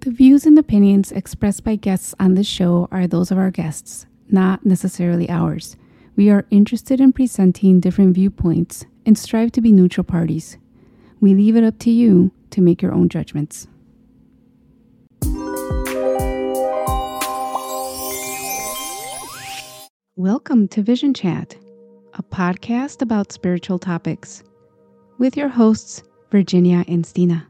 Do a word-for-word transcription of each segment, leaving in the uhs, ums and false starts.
The views and opinions expressed by guests on this show are those of our guests, not necessarily ours. We are interested in presenting different viewpoints and strive to be neutral parties. We leave it up to you to make your own judgments. Welcome to Vision Chat, a podcast about spiritual topics, with your hosts, Virginia and Stina.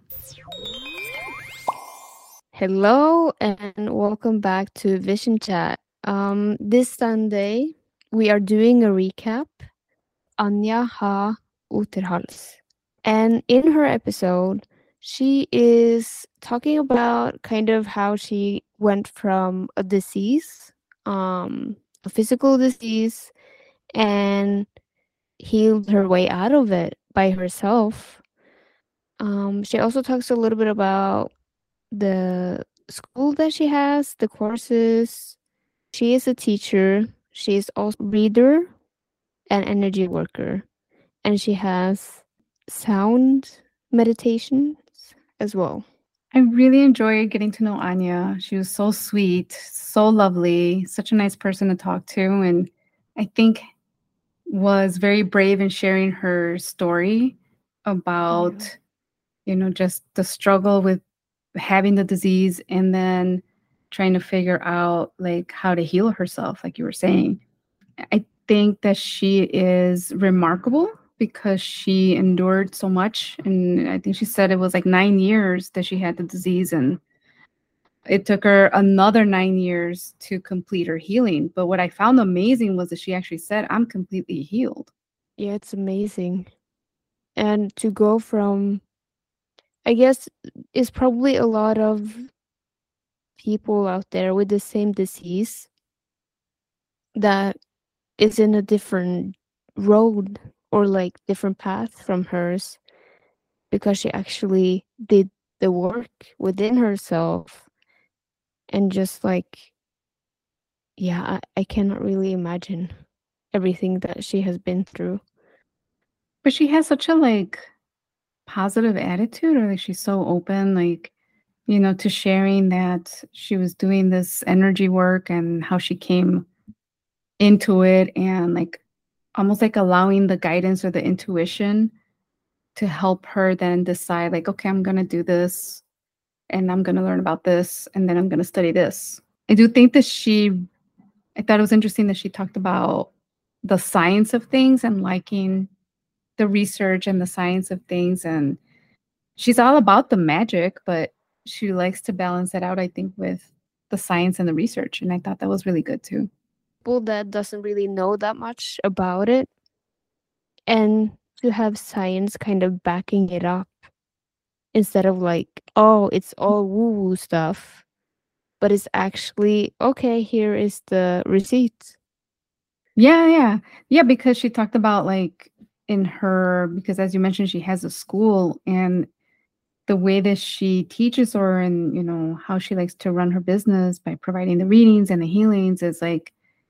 Hello and welcome back to Vision Chat. Um, this Sunday, we are doing a recap, Anja Ha Uterhals. And in her episode, she is talking about kind of how she went from a disease, um, a physical disease, and healed her way out of it by herself. Um, she also talks a little bit about the school that she has, the courses. She is a teacher. She is also a reader and energy worker. And she has sound meditations as well. I really enjoyed getting to know Anja. She was so sweet, so lovely, such a nice person to talk to. And I think was very brave in sharing her story about, yeah. you know, just the struggle with having the disease and then trying to figure out like how to heal herself, like you were saying. I think that she is remarkable because she endured so much. And I think she said it was like nine years that she had the disease, and it took her another nine years to complete her healing. But what I found amazing was that she actually said, I'm completely healed. Yeah, it's amazing. And to go from, I guess, it's probably a lot of people out there with the same disease that is in a different road or like different path from hers, because she actually did the work within herself. And just like, yeah, I, I cannot really imagine everything that she has been through. But she has such a like positive attitude, or like she's so open, like, you know, to sharing that she was doing this energy work and how she came into it, and like almost like allowing the guidance or the intuition to help her then decide like, okay, I'm going to do this and I'm going to learn about this and then I'm going to study this. I do think that she, I thought it was interesting that she talked about the science of things and liking the research and the science of things. And she's all about the magic, but she likes to balance that out, I think, with the science and the research. And I thought that was really good too. People that doesn't really know that much about it, and to have science kind of backing it up instead of like, oh, it's all woo-woo stuff, but it's actually, okay, here is the receipt. Yeah, yeah. Yeah, because she talked about like in her, because as you mentioned, she has a school, and the way that she teaches her and, you know, how she likes to run her business by providing the readings and the healings is like,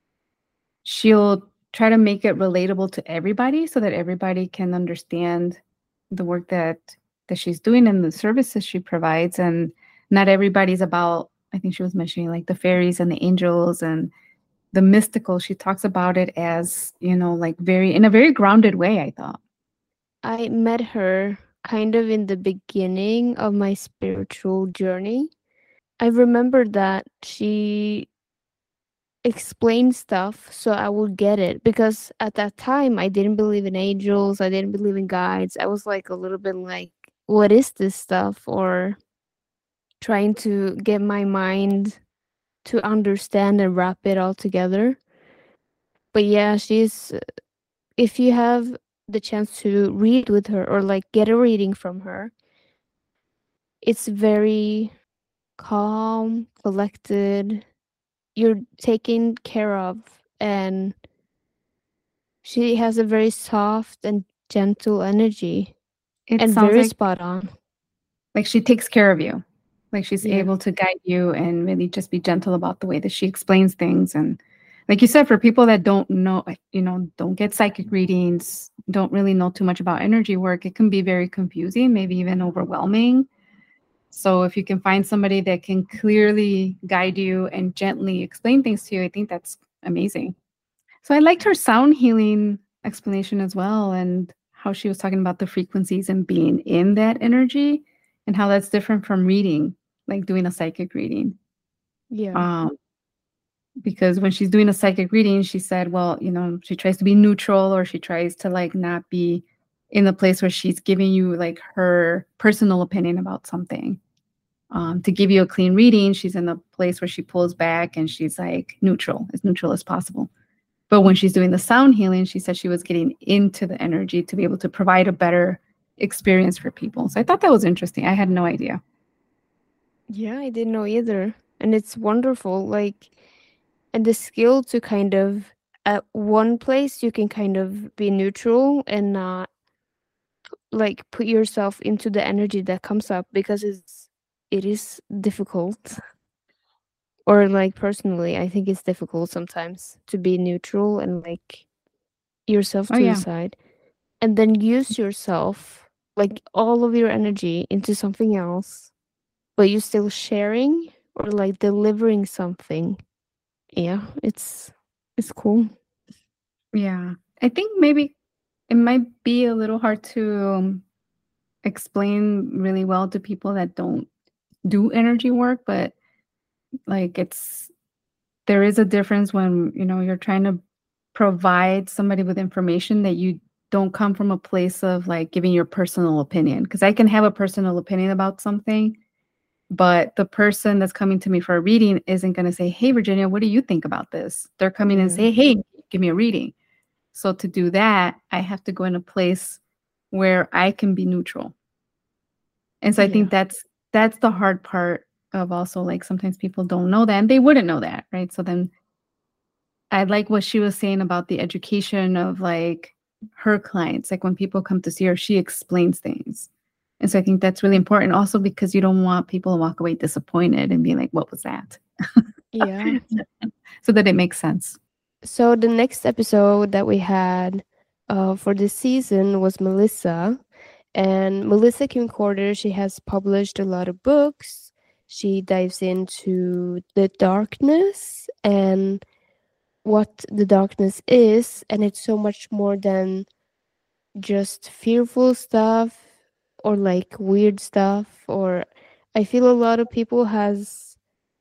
she'll try to make it relatable to everybody so that everybody can understand the work that that she's doing and the services she provides. And not everybody's about, I think she was mentioning like the fairies and the angels and the mystical. She talks about it as, you know, like very, in a very grounded way, I thought. I met her kind of in the beginning of my spiritual journey. I remember that she explained stuff so I would get it, because at that time I didn't believe in angels, I didn't believe in guides. I was like a little bit like, what is this stuff? Or trying to get my mind to understand and wrap it all together. But yeah, she's, if you have the chance to read with her or like get a reading from her, it's very calm, collected. You're taken care of, and she has a very soft and gentle energy. It and sounds very like, spot on. Like she takes care of you. Like she's Yeah. able to guide you and really just be gentle about the way that she explains things. And like you said, for people that don't know, you know, don't get psychic readings, don't really know too much about energy work, it can be very confusing, maybe even overwhelming. So if you can find somebody that can clearly guide you and gently explain things to you, I think that's amazing. So I liked her sound healing explanation as well, and how she was talking about the frequencies and being in that energy and how that's different from reading, like doing a psychic reading. Yeah. Um, because when she's doing a psychic reading, she said, well, you know, she tries to be neutral, or she tries to like not be in the place where she's giving you like her personal opinion about something. Um, to give you a clean reading, she's in a place where she pulls back and she's like neutral, as neutral as possible. But when she's doing the sound healing, she said she was getting into the energy to be able to provide a better experience for people. So I thought that was interesting. I had no idea. Yeah, I didn't know either. And it's wonderful. Like, and the skill to kind of, at one place, you can kind of be neutral and not like put yourself into the energy that comes up, because it's, it is difficult. Or like personally, I think it's difficult sometimes to be neutral and like yourself Oh, to the yeah. side, and then use yourself, like all of your energy, into something else, but you're still sharing or like delivering something. Yeah, it's it's cool. Yeah. I think maybe it might be a little hard to um, explain really well to people that don't do energy work, but like it's there is a difference when, you know, you're trying to provide somebody with information that you don't come from a place of like giving your personal opinion. Because I can have a personal opinion about something, but the person that's coming to me for a reading isn't going to say, hey, Virginia, what do you think about this? They're coming and Yeah. say, hey, give me a reading. So to do that, I have to go in a place where I can be neutral. And so I Yeah. think that's that's the hard part of also like sometimes people don't know that and they wouldn't know that, right? So then I like what she was saying about the education of like her clients. Like when people come to see her, she explains things. And so I think that's really important also because you don't want people to walk away disappointed and be like, what was that? Yeah. So that it makes sense. So the next episode that we had uh, for this season was Melissa. And Melissa Kim Corder, she has published a lot of books. She dives into the darkness and what the darkness is, and it's so much more than just fearful stuff or like weird stuff. Or I feel a lot of people has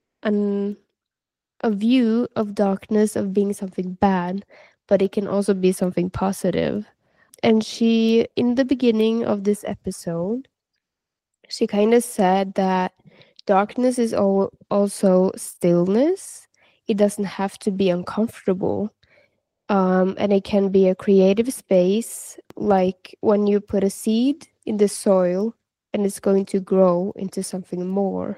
an a view of darkness of being something bad, but it can also be something positive. And she, in the beginning of this episode, she kind of said that darkness is al- also stillness. It doesn't have to be uncomfortable. Um, and it can be a creative space, like when you put a seed in the soil and it's going to grow into something more.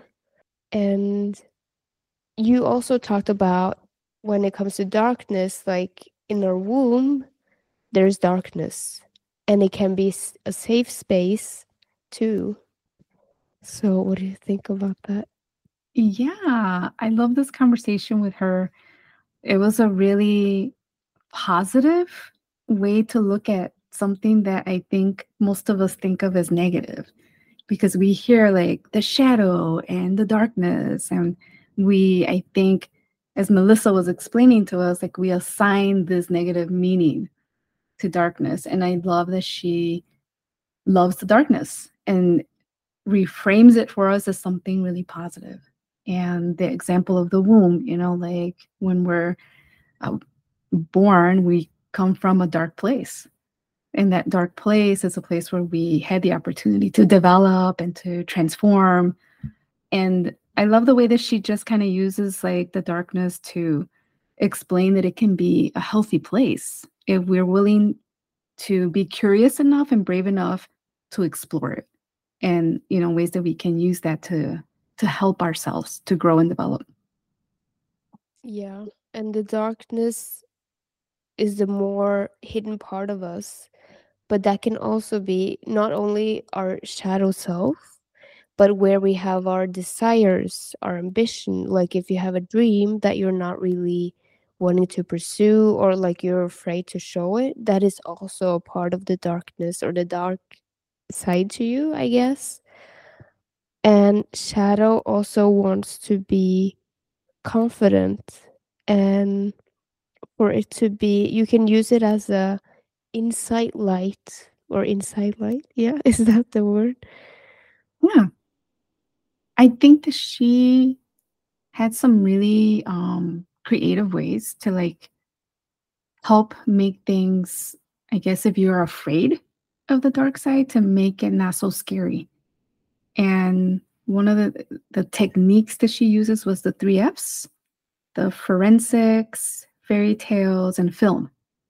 And you also talked about when it comes to darkness, like in our womb, there's darkness, and it can be a safe space too. So, what do you think about that? Yeah, I love this conversation with her. It was a really positive way to look at something that I think most of us think of as negative because we hear like the shadow and the darkness. And we, I think, as Melissa was explaining to us, like we assign this negative meaning to darkness. And I love that she loves the darkness and reframes it for us as something really positive. And the example of the womb, you know, like when we're uh, born, we come from a dark place. And that dark place is a place where we had the opportunity to develop and to transform. And I love the way that she just kind of uses like the darkness to explain that it can be a healthy place if we're willing to be curious enough and brave enough to explore it. And you know, ways that we can use that to to help ourselves to grow and develop. Yeah, and the darkness is the more hidden part of us, but that can also be not only our shadow self, but where we have our desires, our ambition. Like if you have a dream that you're not really wanting to pursue, or like you're afraid to show it, that is also a part of the darkness or the dark side to you, I guess. And Shadow also wants to be confident, and for it to be, you can use it as a insight light or insight light. Yeah, is that the word? Yeah. I think that she had some really um creative ways to like help make things, I guess, if you're afraid of the dark side, to make it not so scary. And one of the the techniques that she uses was the three F's: the forensics, fairy tales, and film.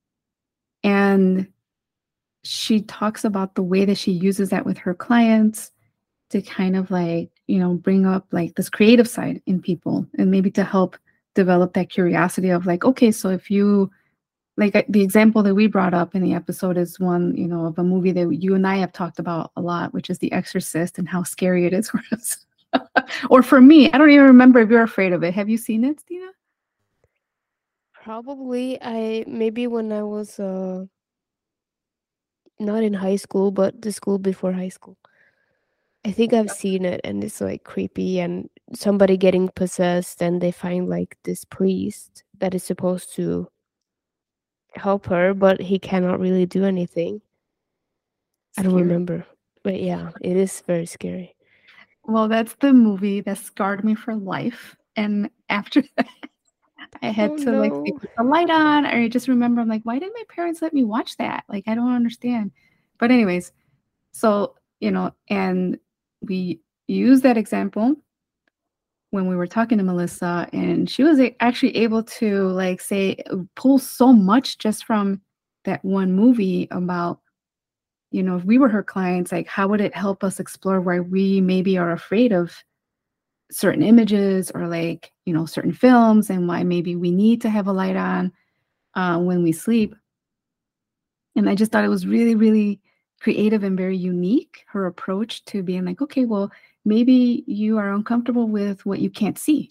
And she talks about the way that she uses that with her clients to kind of like, you know, bring up like this creative side in people, and maybe to help develop that curiosity of like, okay, so if you like uh, the example that we brought up in the episode is one, you know, of a movie that you and I have talked about a lot, which is The Exorcist, and how scary it is for us. Or for me, I don't even remember if you're afraid of it. Have you seen it, Stina? Probably. I maybe when I was uh not in high school, but the school before high school. I think I've seen it, and it's like creepy, and somebody getting possessed, and they find like this priest that is supposed to help her, but he cannot really do anything. I don't Scary. remember. But yeah, it is very scary. Well, that's the movie that scarred me for life. And after that, I Oh had to like sleep no. with the light on. Or I just remember, I'm like, why did my parents let me watch that? Like, I don't understand. But, anyways, so, you know, and we use that example when we were talking to Melissa, and she was a- actually able to like say, pull so much just from that one movie about, you know, if we were her clients, like, how would it help us explore why we maybe are afraid of certain images, or like, you know, certain films, and why maybe we need to have a light on uh, when we sleep. And I just thought it was really, really creative and very unique, her approach to being like, okay, well, maybe you are uncomfortable with what you can't see.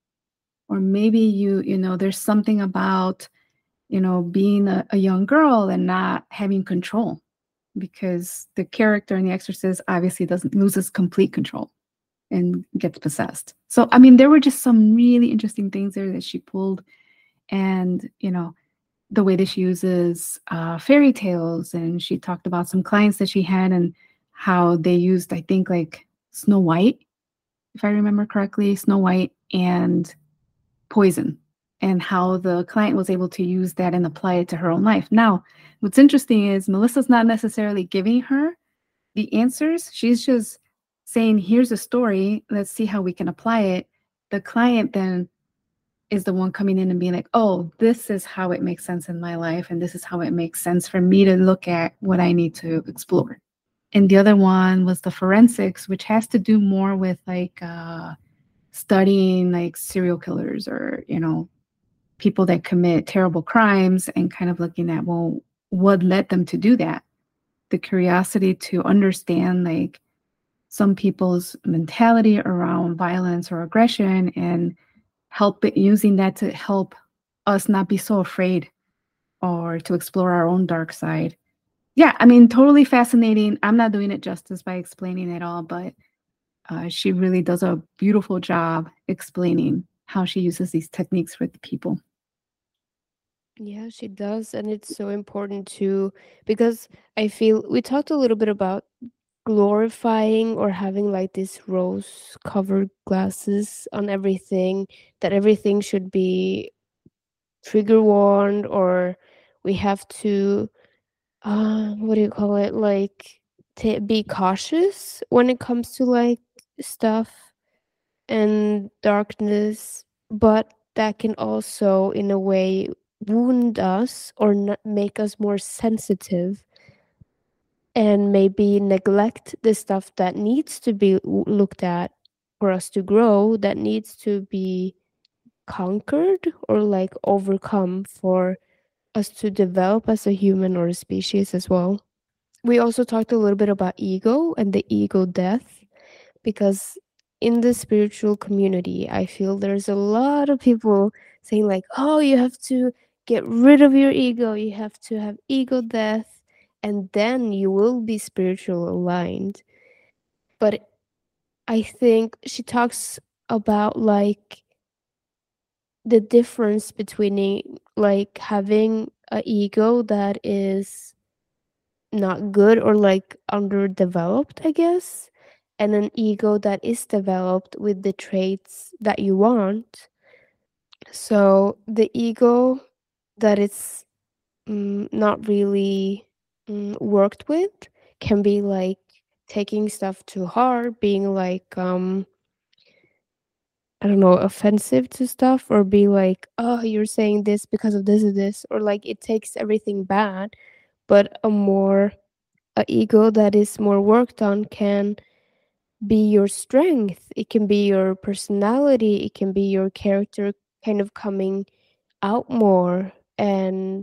Or maybe you, you know, there's something about, you know, being a, a young girl and not having control, because the character in The Exorcist obviously doesn't loses complete control and gets possessed. So, I mean, there were just some really interesting things there that she pulled. And, you know, the way that she uses uh, fairy tales. And she talked about some clients that she had and how they used, I think, like Snow White, if I remember correctly, Snow White and poison, and how the client was able to use that and apply it to her own life. Now, what's interesting is Melissa's not necessarily giving her the answers. She's just saying, here's a story. Let's see how we can apply it. The client then is the one coming in and being like, oh, this is how it makes sense in my life. And this is how it makes sense for me to look at what I need to explore. And the other one was the forensics, which has to do more with like uh, studying like serial killers, or, you know, people that commit terrible crimes, and kind of looking at, well, what led them to do that? The curiosity to understand like some people's mentality around violence or aggression, and help it, using that to help us not be so afraid, or to explore our own dark side. Yeah, I mean, totally fascinating. I'm not doing it justice by explaining it all, but uh, she really does a beautiful job explaining how she uses these techniques with people. Yeah, she does. And it's so important too, because I feel we talked a little bit about glorifying or having like these rose covered glasses on everything, that everything should be trigger warned, or we have to uh what do you call it, like to be cautious when it comes to like stuff and darkness. But that can also in a way wound us or not make us more sensitive, and maybe neglect the stuff that needs to be w- looked at for us to grow, that needs to be conquered or like overcome for us to develop as a human or a species as well. We also talked a little bit about ego and the ego death, because in the spiritual community, I feel there's a lot of people saying, like, oh, you have to get rid of your ego, you have to have ego death, and then you will be spiritual aligned. But I think she talks about like the difference between a- like having a ego that is not good or like underdeveloped, I guess, and an ego that is developed with the traits that you want. So the ego that is mm, not really mm, worked with can be like taking stuff too hard, being like um I don't know, offensive to stuff, or be like, oh, you're saying this because of this or this, or like it takes everything bad. But a more a ego that is more worked on can be your strength. It can be your personality. It can be your character kind of coming out more, and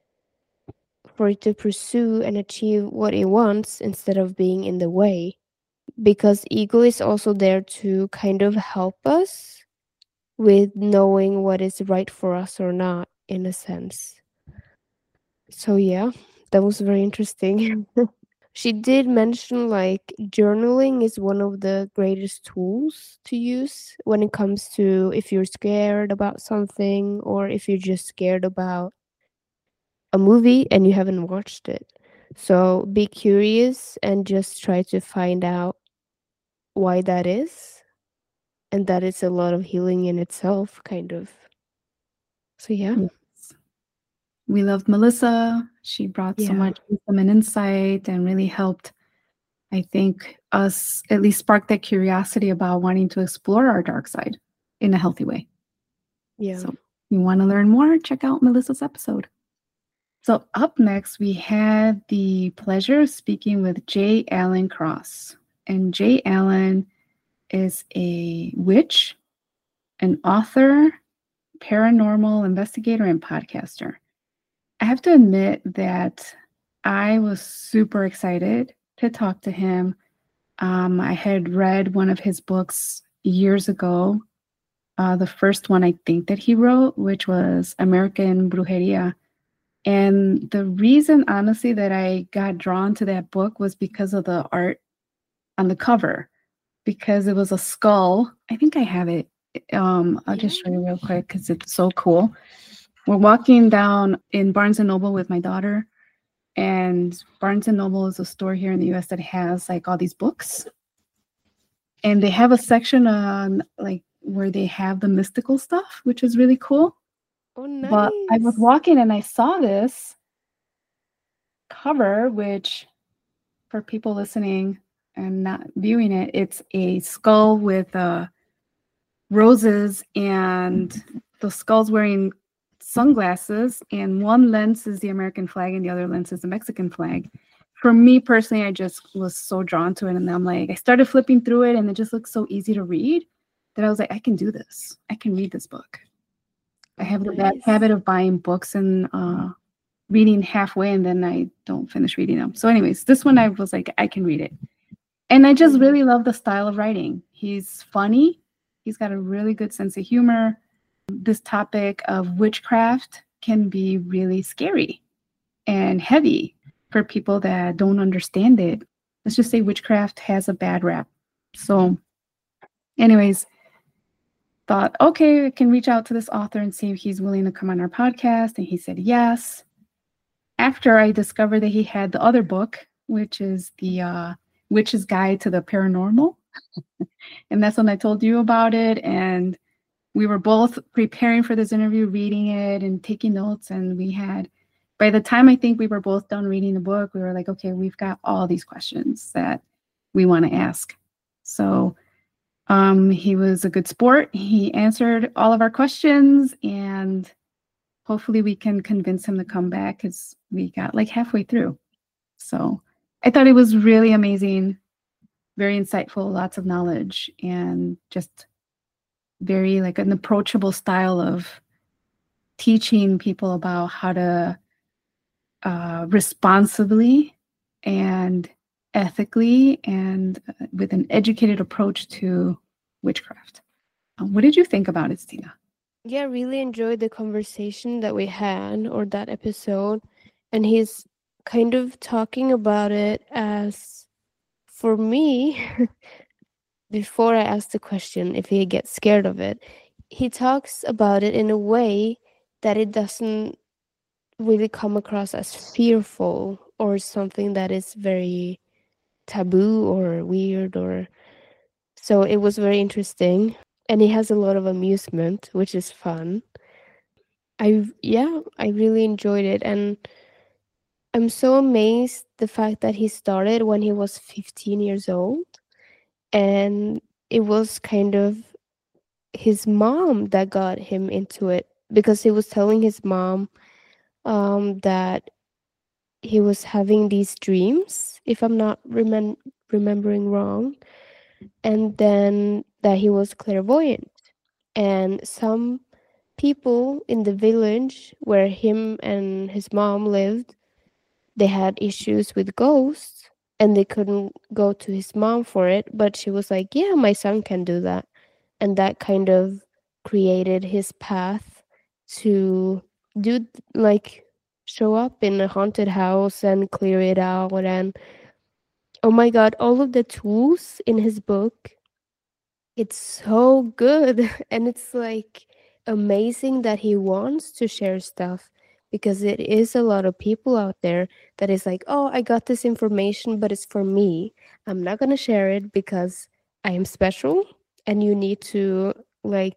for it to pursue and achieve what it wants instead of being in the way. Because ego is also there to kind of help us with knowing what is right for us or not, in a sense. So, yeah, that was very interesting. She did mention like journaling is one of the greatest tools to use when it comes to if you're scared about something or if you're just scared about a movie and you haven't watched it. So be curious and just try to find out why that is. And that is a lot of healing in itself, kind of. So, yeah. Yes. We loved Melissa. She brought so Yeah. much wisdom and insight and really helped, I think, us at least spark that curiosity about wanting to explore our dark side in a healthy way. Yeah. So, if you want to learn more, check out Melissa's episode. So, up next, we had the pleasure of speaking with J. Allen Cross. And J. Allen is a witch, an author, paranormal investigator, and podcaster. I have to admit that I was super excited to talk to him. Um, I had read one of his books years ago, uh, the first one I think that he wrote, which was American Brujeria. And the reason, honestly, that I got drawn to that book was because of the art on the cover, because it was a skull. I think I have it. Um, I'll just show you real quick because it's so cool. We're walking down in Barnes and Noble with my daughter, and Barnes and Noble is a store here in the U S that has like all these books, and they have a section on like where they have the mystical stuff, which is really cool. Oh, nice. But I was walking and I saw this cover, which for people listening and not viewing it, it's a skull with uh, roses, and the skull's wearing sunglasses, and one lens is the American flag and the other lens is the Mexican flag. For me personally, I just was so drawn to it, and I'm like, I started flipping through it, and it just looks so easy to read that I was like, I can do this. I can read this book. I have the bad Nice. habit of buying books and uh, reading halfway, and then I don't finish reading them. So anyways, this one I was like, I can read it. And I just Mhm. really love the style of writing. He's funny. He's got a really good sense of humor. This topic of witchcraft can be really scary and heavy for people that don't understand it. Let's just say witchcraft has a bad rap. So anyways, thought, okay, I can reach out to this author and see if he's willing to come on our podcast. And he said yes. After I discovered that he had the other book, which is the uh, Witch's Guide to the Paranormal. And that's when I told you about it. And we were both preparing for this interview, reading it and taking notes. And we had, by the time I think we were both done reading the book, we were like, okay, we've got all these questions that we want to ask. So um, he was a good sport. He answered all of our questions, and hopefully we can convince him to come back, because we got like halfway through. So I thought it was really amazing, very insightful, lots of knowledge, and just very like an approachable style of teaching people about how to uh, responsibly and ethically and uh, with an educated approach to witchcraft. Um, what did you think about it, Stina? Yeah, I really enjoyed the conversation that we had, or that episode. And he's kind of talking about it as, for me, before I ask the question if he gets scared of it, he talks about it in a way that it doesn't really come across as fearful or something that is very taboo or weird, or so it was very interesting. And he has a lot of amusement, which is fun. I yeah, I really enjoyed it, and I'm so amazed the fact that he started when he was fifteen years old, and it was kind of his mom that got him into it, because he was telling his mom um, that he was having these dreams, if I'm not remem- remembering wrong, and then that he was clairvoyant. And some people in the village where him and his mom lived, they had issues with ghosts and they couldn't go to his mom for it, but she was like, yeah, my son can do that. And that kind of created his path to do, like, show up in a haunted house and clear it out. And oh my god, all of the tools in his book, it's so good. And it's like amazing that he wants to share stuff, because it is a lot of people out there that is like, oh, I got this information, but it's for me. I'm not going to share it because I am special, and you need to, like,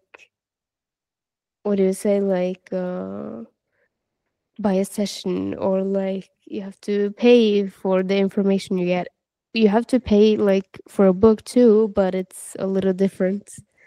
what do you say, like, uh, buy a session, or like you have to pay for the information you get. You have to pay like for a book too, but it's a little different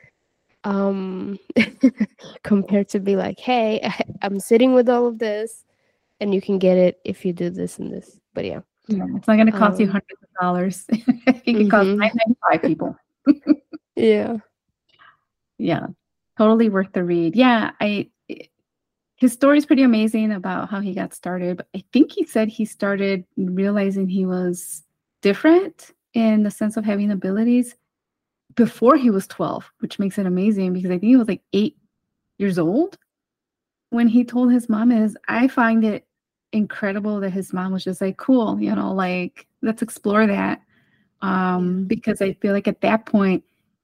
um compared to be like, hey, I, I'm sitting with all of this and you can get it if you do this and this. But yeah, Yeah, it's not going to cost you um hundreds of dollars. It could cost mhm. nine ninety-five people. Yeah. Yeah, totally worth the read. Yeah, I his story is pretty amazing about how he got started. But I think he said he started realizing he was different in the sense of having abilities before he was twelve, which makes it amazing because I think he was like eight years old when he told his mom. Is I find it incredible that his mom was just like, cool, you know, like, let's explore that. Um, Yeah. because I feel like at that point,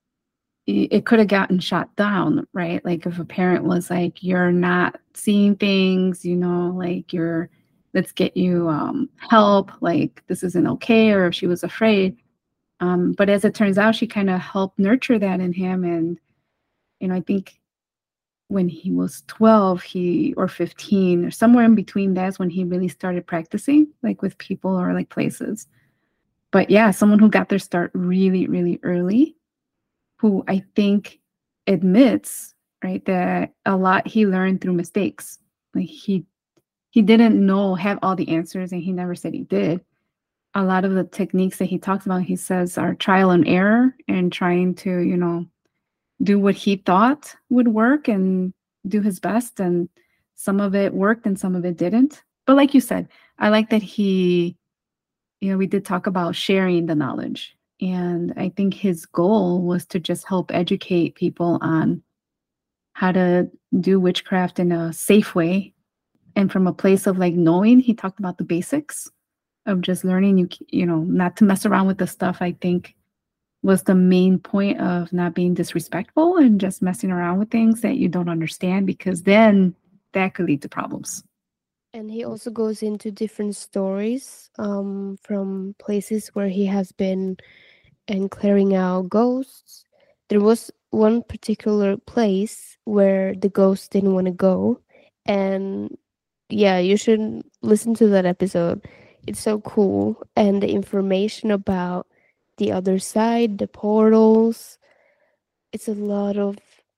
it could have gotten shot down, right? Like if a parent was like, you're not seeing things, you know, like you're, let's get you um, help, like this isn't okay, or if she was afraid. Um, but as it turns out, she kind of helped nurture that in him. And, you know, I think when he was twelve, he, or fifteen, or somewhere in between, that's when he really started practicing, like with people or like places. But yeah, someone who got their start really, really early, who I think admits, right, that a lot he learned through mistakes. Like he he didn't know, have all the answers, and he never said he did. A lot of the techniques that he talks about, he says, are trial and error and trying to, you know, do what he thought would work and do his best. And some of it worked and some of it didn't. But like you said, I like that he, you know, we did talk about sharing the knowledge. And I think his goal was to just help educate people on how to do witchcraft in a safe way. And from a place of like knowing, he talked about the basics of just learning, you, you know, not to mess around with the stuff, I think was the main point of not being disrespectful and just messing around with things that you don't understand, because then that could lead to problems. And he also goes into different stories um, from places where he has been and clearing out ghosts. There was one particular place where the ghost didn't want to go. And yeah, you should listen to that episode. It's so cool. And the information about the other side, the portals, it's a lot of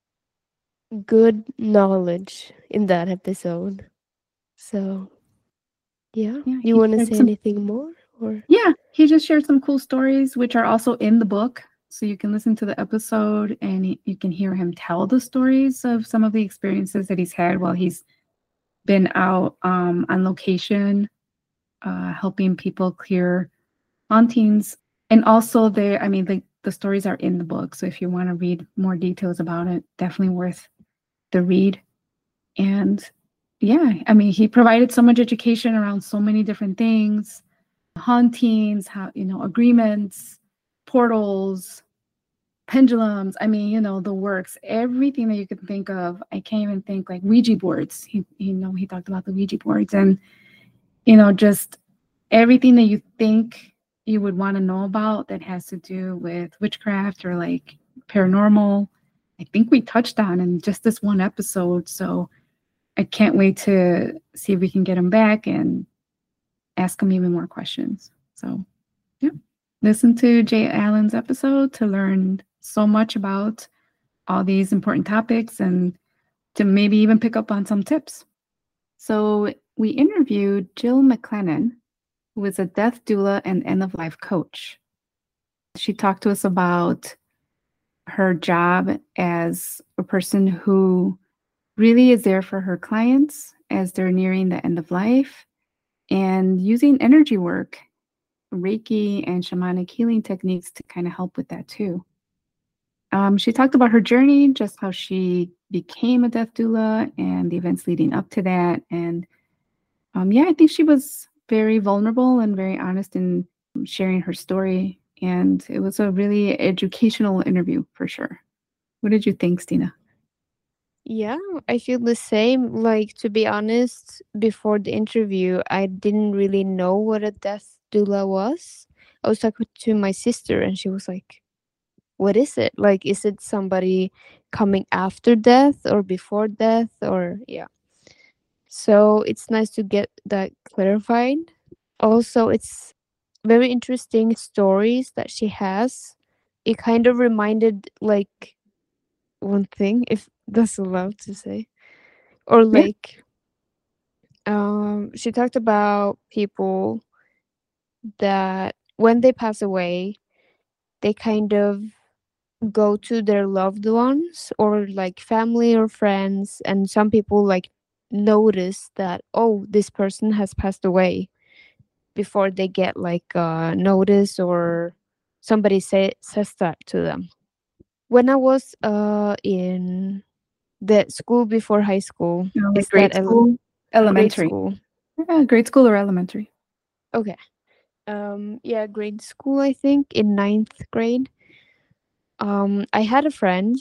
good knowledge in that episode. So yeah, Yeah, you he want to shared say some. anything more, or Yeah, he just shared some cool stories, which are also in the book. So you can listen to the episode and y- you can hear him tell the stories of some of the experiences that he's had while he's been out um, on location, uh, helping people clear hauntings. And also, there, I mean, the, the stories are in the book. So if you want to read more details about it, definitely worth the read. And yeah, I mean, he provided so much education around so many different things, hauntings, how, you know, agreements, portals. pendulums. I mean, you know, the works, everything that you could think of. I can't even think like Ouija boards. He, you know, he talked about the Ouija boards and, you know, just everything that you think you would want to know about that has to do with witchcraft or like paranormal. I think we touched on in just this one episode. So I can't wait to see if we can get him back and ask him even more questions. So, yeah, listen to Jay Allen's episode to learn so much about all these important topics and to maybe even pick up on some tips. So, we interviewed Jill McLennan, who is a death doula and end of life coach. She talked to us about her job as a person who really is there for her clients as they're nearing the end of life and using energy work, Reiki, and shamanic healing techniques to kind of help with that too. Um, she talked about her journey, just how she became a death doula and the events leading up to that. And um, yeah, I think she was very vulnerable and very honest in sharing her story. And it was a really educational interview for sure. What did you think, Stina? Yeah, I feel the same. Like, to be honest, before the interview, I didn't really know what a death doula was. I was talking to my sister, and she was like, what is it? Like, is it somebody coming after death or before death? Or, yeah. So it's nice to get that clarified. Also, it's very interesting stories that she has. It kind of reminded, like, one thing, if that's allowed to say, or Yeah. like, um, she talked about people that when they pass away, they kind of go to their loved ones or like family or friends, and some people like notice that, oh, this person has passed away before they get like a notice or somebody say says that to them. When I was uh in the school before high school, You know, like is that grade ele- school, grade elementary. school? Yeah, grade school or elementary. Okay. Um yeah, grade school, I think in ninth grade. um I had a friend,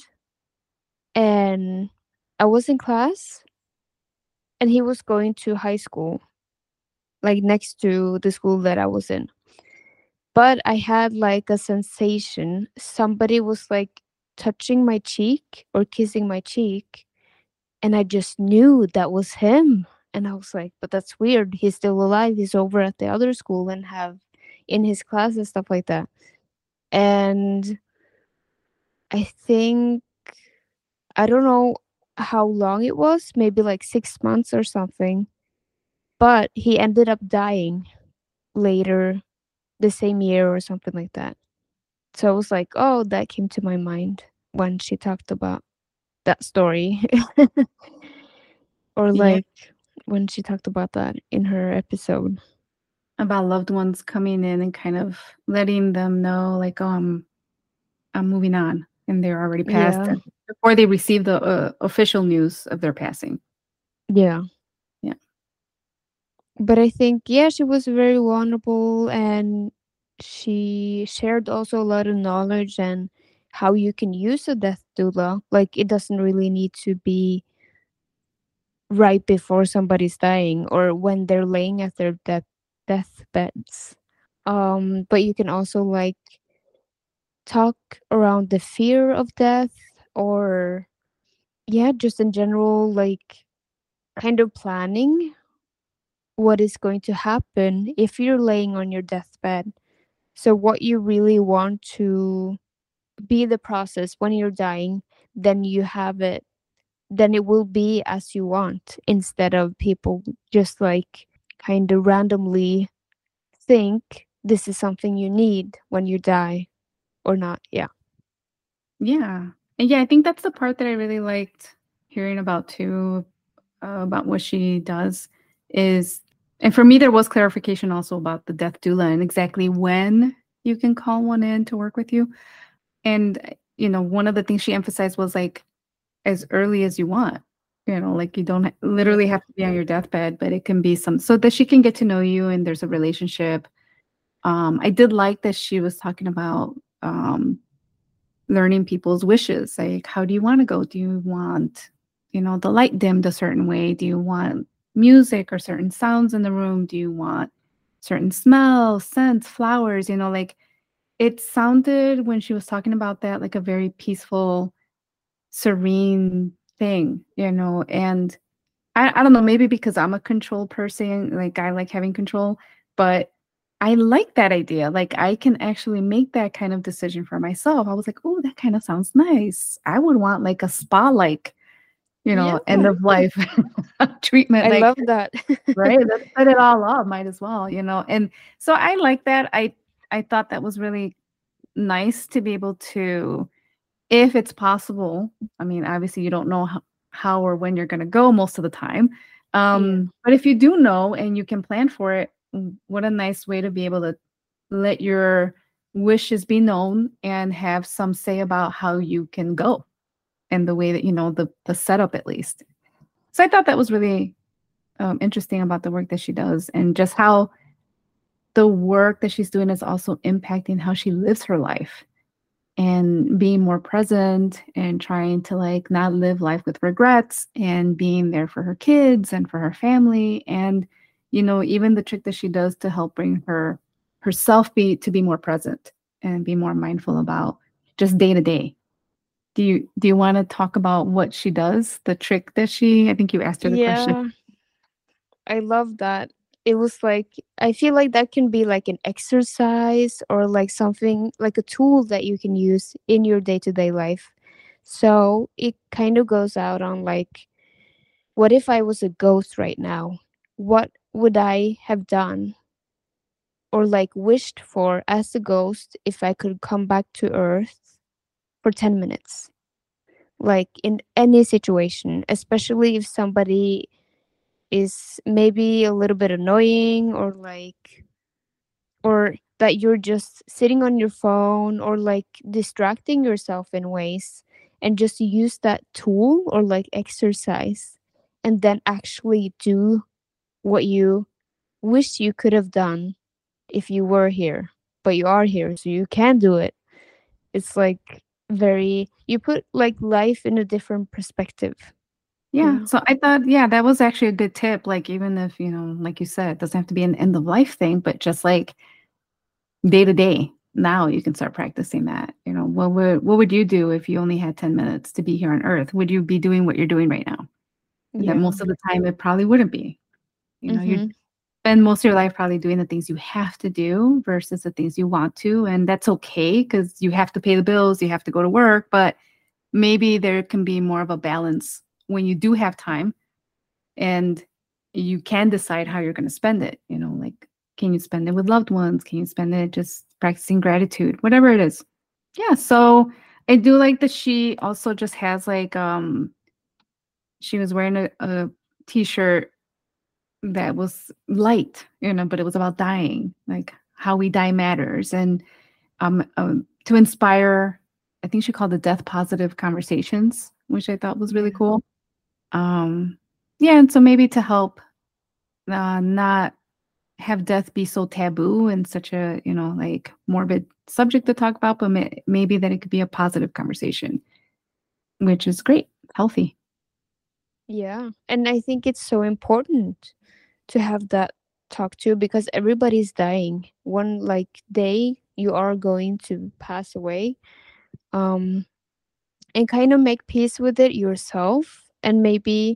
and I was in class, and he was going to high school, like next to the school that I was in. But I had like a sensation. Somebody was like touching my cheek or kissing my cheek, and I just knew that was him. And I was like, but that's weird. He's still alive. He's over at the other school and have in his class and stuff like that. And I think, I don't know how long it was, maybe like six months or something. But he ended up dying later the same year or something like that. So I was like, oh, that came to my mind when she talked about that story. Or Yeah. like when she talked about that in her episode. About loved ones coming in and kind of letting them know, like, oh, I'm, I'm moving on, and they're already passed Yeah. and before they receive the uh, official news of their passing. Yeah. Yeah. But I think, yeah, she was very vulnerable, and she shared also a lot of knowledge and how you can use a death doula. Like, it doesn't really need to be right before somebody's dying or when they're laying at their death deathbeds. Um, but you can also like talk around the fear of death, or yeah, just in general, like kind of planning what is going to happen if you're laying on your deathbed. So what you really want to be the process when you're dying, then you have it, then it will be as you want, instead of people just like kind of randomly think this is something you need when you die or not. Yeah. Yeah. And yeah, I think that's the part that I really liked hearing about too, uh, about what she does is, and for me, there was clarification also about the death doula and exactly when you can call one in to work with you. And, you know, one of the things she emphasized was like as early as you want, you know, like you don't literally have to be on your deathbed, but it can be some so that she can get to know you and there's a relationship. Um, I did like that she was talking about um, learning people's wishes. Like, how do you want to go? Do you want, you know, the light dimmed a certain way? Do you want music or certain sounds in the room? Do you want certain smells, scents, flowers? You know, like it sounded when she was talking about that like a very peaceful, serene thing, you know, and I, I don't know, maybe because I'm a control person, like I like having control, but I like that idea. Like I can actually make that kind of decision for myself. I was like, oh, that kind of sounds nice. I would want like a spa like, you Yeah, know, end of life treatment. I Like, love that. right, let's set it all up, might as well, you know. And so I like that. I I thought that was really nice to be able to, if it's possible. I mean, obviously you don't know how, how or when you're going to go most of the time. Yeah. Um, but if you do know and you can plan for it, w- what a nice way to be able to let your wishes be known and have some say about how you can go and the way that, you know, the the setup at least. So I thought that was really um, interesting about the work that she does and just how the work that she's doing is also impacting how she lives her life and being more present and trying to like not live life with regrets and being there for her kids and for her family. And you know, even the trick that she does to help bring her herself be to be more present and be more mindful about just day to day. Do you do you want to talk about what she does, the trick that she, I think you asked her the question. Yeah, I love that. It was like, I feel like that can be like an exercise or like something like a tool that you can use in your day to day life. So it kind of goes out on like, what if I was a ghost right now? What would I have done or like wished for as a ghost if I could come back to Earth for ten minutes? Like in any situation, especially if somebody is maybe a little bit annoying or like, or that you're just sitting on your phone or like distracting yourself in ways, and just use that tool or like exercise and then actually do what you wish you could have done if you were here, but you are here so you can do it. It's like very, you put like life in a different perspective. Yeah. Yeah. So I thought, yeah, that was actually a good tip. Like, even if, you know, like you said, it doesn't have to be an end of life thing, but just like day to day, now you can start practicing that. You know, what would what would you do if you only had ten minutes to be here on Earth? Would you be doing what you're doing right now? And that Yeah. most of the time it probably wouldn't be. You know, you Mm-hmm. spend most of your life probably doing the things you have to do versus the things you want to. And that's okay because you have to pay the bills, you have to go to work, but maybe there can be more of a balance when you do have time and you can decide how you're going to spend it. You know, like, can you spend it with loved ones? Can you spend it just practicing gratitude? Whatever it is. Yeah. So I do like that she also just has like, um, she was wearing a, a t-shirt that was light, you know, but it was about dying, like how we die matters. And um, um to inspire, I think she called it death positive conversations, which I thought was really Yeah. cool. Um, yeah, and so maybe to help uh, not have death be so taboo and such a, you know, like morbid subject to talk about, but may- maybe that it could be a positive conversation, which is great, healthy. Yeah. And I think it's so important to have that talk to, because everybody's dying. One like day you are going to pass away. Um and kind of make peace with it yourself, and maybe,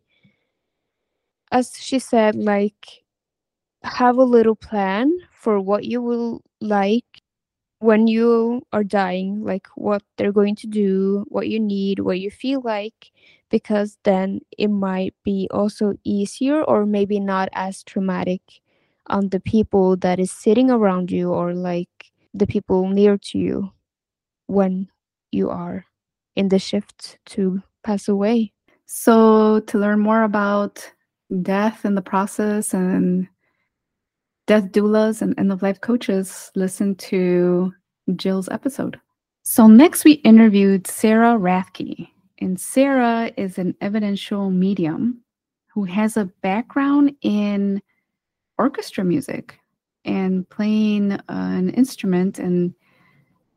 as she said, like have a little plan for what you will like when you are dying, like what they're going to do, what you need, what you feel like, because then it might be also easier or maybe not as traumatic on the people that is sitting around you or like the people near to you when you are in the shift to pass away. So to learn more about death and the process and death doulas and end of life coaches, listen to Jill's episode. So next we interviewed Sarah Rathke, and Sarah is an evidential medium who has a background in orchestra music and playing uh, an instrument. And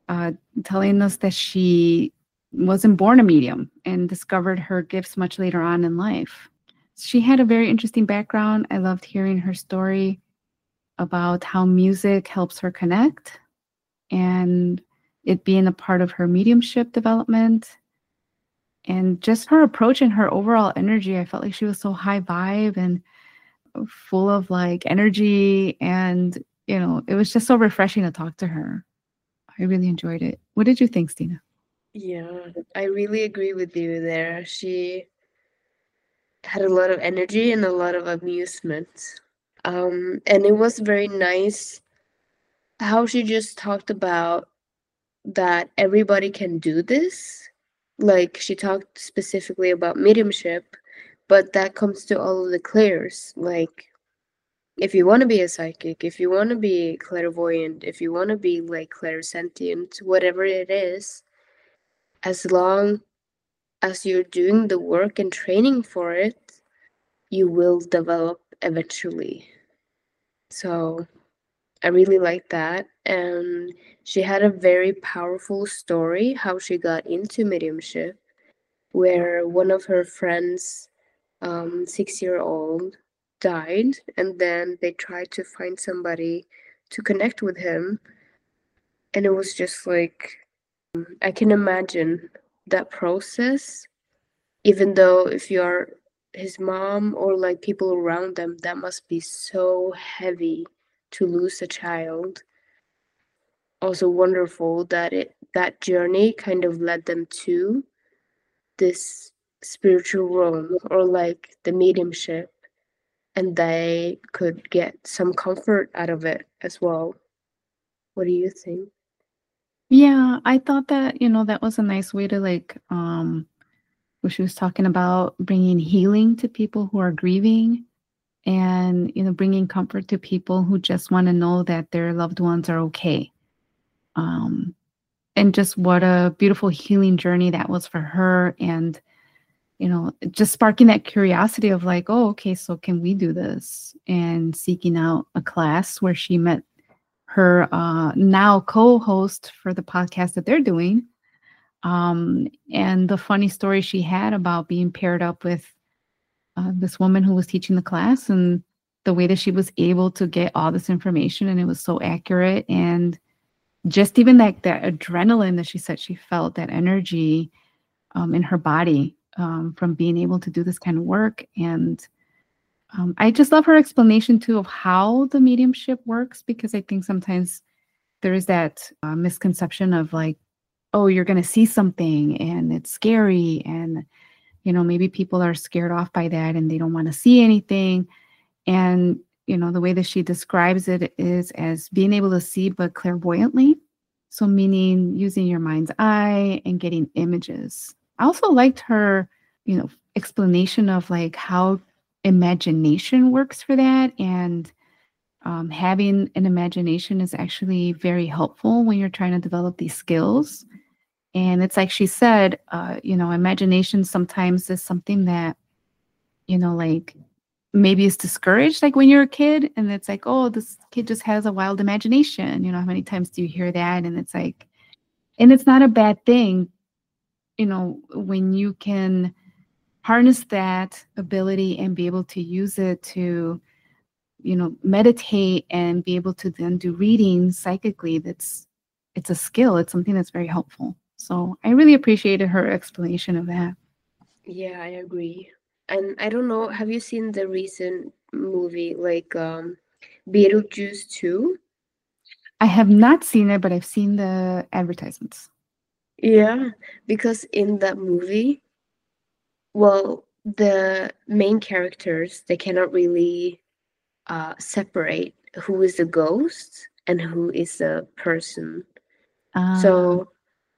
uh, telling us that she wasn't born a medium and discovered her gifts much later on in life. She had a very interesting background. I loved hearing her story about how music helps her connect and it being a part of her mediumship development. And just her approach and her overall energy, I felt like she was so high vibe and full of like energy. And, you know, it was just so refreshing to talk to her. I really enjoyed it. What did you think, Stina? Yeah, I really agree with you there. She had a lot of energy and a lot of amusement. Um, and it was very nice how she just talked about that everybody can do this. Like she talked specifically about mediumship, but that comes to all of the clairs. Like if you want to be a psychic, if you want to be clairvoyant, if you want to be like clairsentient, whatever it is, as long as you're doing the work and training for it, you will develop eventually. So I really like that. And she had a very powerful story how she got into mediumship, where one of her friends, um, six year old, died, and then they tried to find somebody to connect with him. And it was just like, I can imagine that process, even though if you're his mom or like people around them, that must be so heavy to lose a child. Also wonderful that it that journey kind of led them to this spiritual realm or like the mediumship, and they could get some comfort out of it as well. What do you think? Yeah, I thought that, you know, that was a nice way to like, um, where she was talking about bringing healing to people who are grieving and, you know, bringing comfort to people who just want to know that their loved ones are okay. Um, and just what a beautiful healing journey that was for her. And, you know, just sparking that curiosity of like, oh, okay, so can we do this? And seeking out a class where she met her uh, now co-host for the podcast that they're doing. Um, and the funny story she had about being paired up with uh, this woman who was teaching the class and the way that she was able to get all this information and it was so accurate. And just even like that adrenaline that she said she felt, that energy um, in her body um, from being able to do this kind of work. And um, I just love her explanation too of how the mediumship works, because I think sometimes there is that uh, misconception of like, oh, you're going to see something and it's scary. And, you know, maybe people are scared off by that and they don't want to see anything. And, you know, the way that she describes it is as being able to see, but clairvoyantly. So meaning using your mind's eye and getting images. I also liked her, you know, explanation of like how imagination works for that. And um, having an imagination is actually very helpful when you're trying to develop these skills. And it's like she said, uh, you know, imagination sometimes is something that, you know, like maybe is discouraged, like when you're a kid and it's like, oh, this kid just has a wild imagination. You know, how many times do you hear that? And it's like, and it's not a bad thing, you know, when you can harness that ability and be able to use it to, you know, meditate and be able to then do readings psychically. That's, it's a skill. It's something that's very helpful. So I really appreciated her explanation of that. Yeah, I agree. And I don't know, have you seen the recent movie like um Beetlejuice two? I have not seen it, but I've seen the advertisements. Yeah, because in that movie, well, the main characters, they cannot really uh separate who is a ghost and who is a person. Uh, So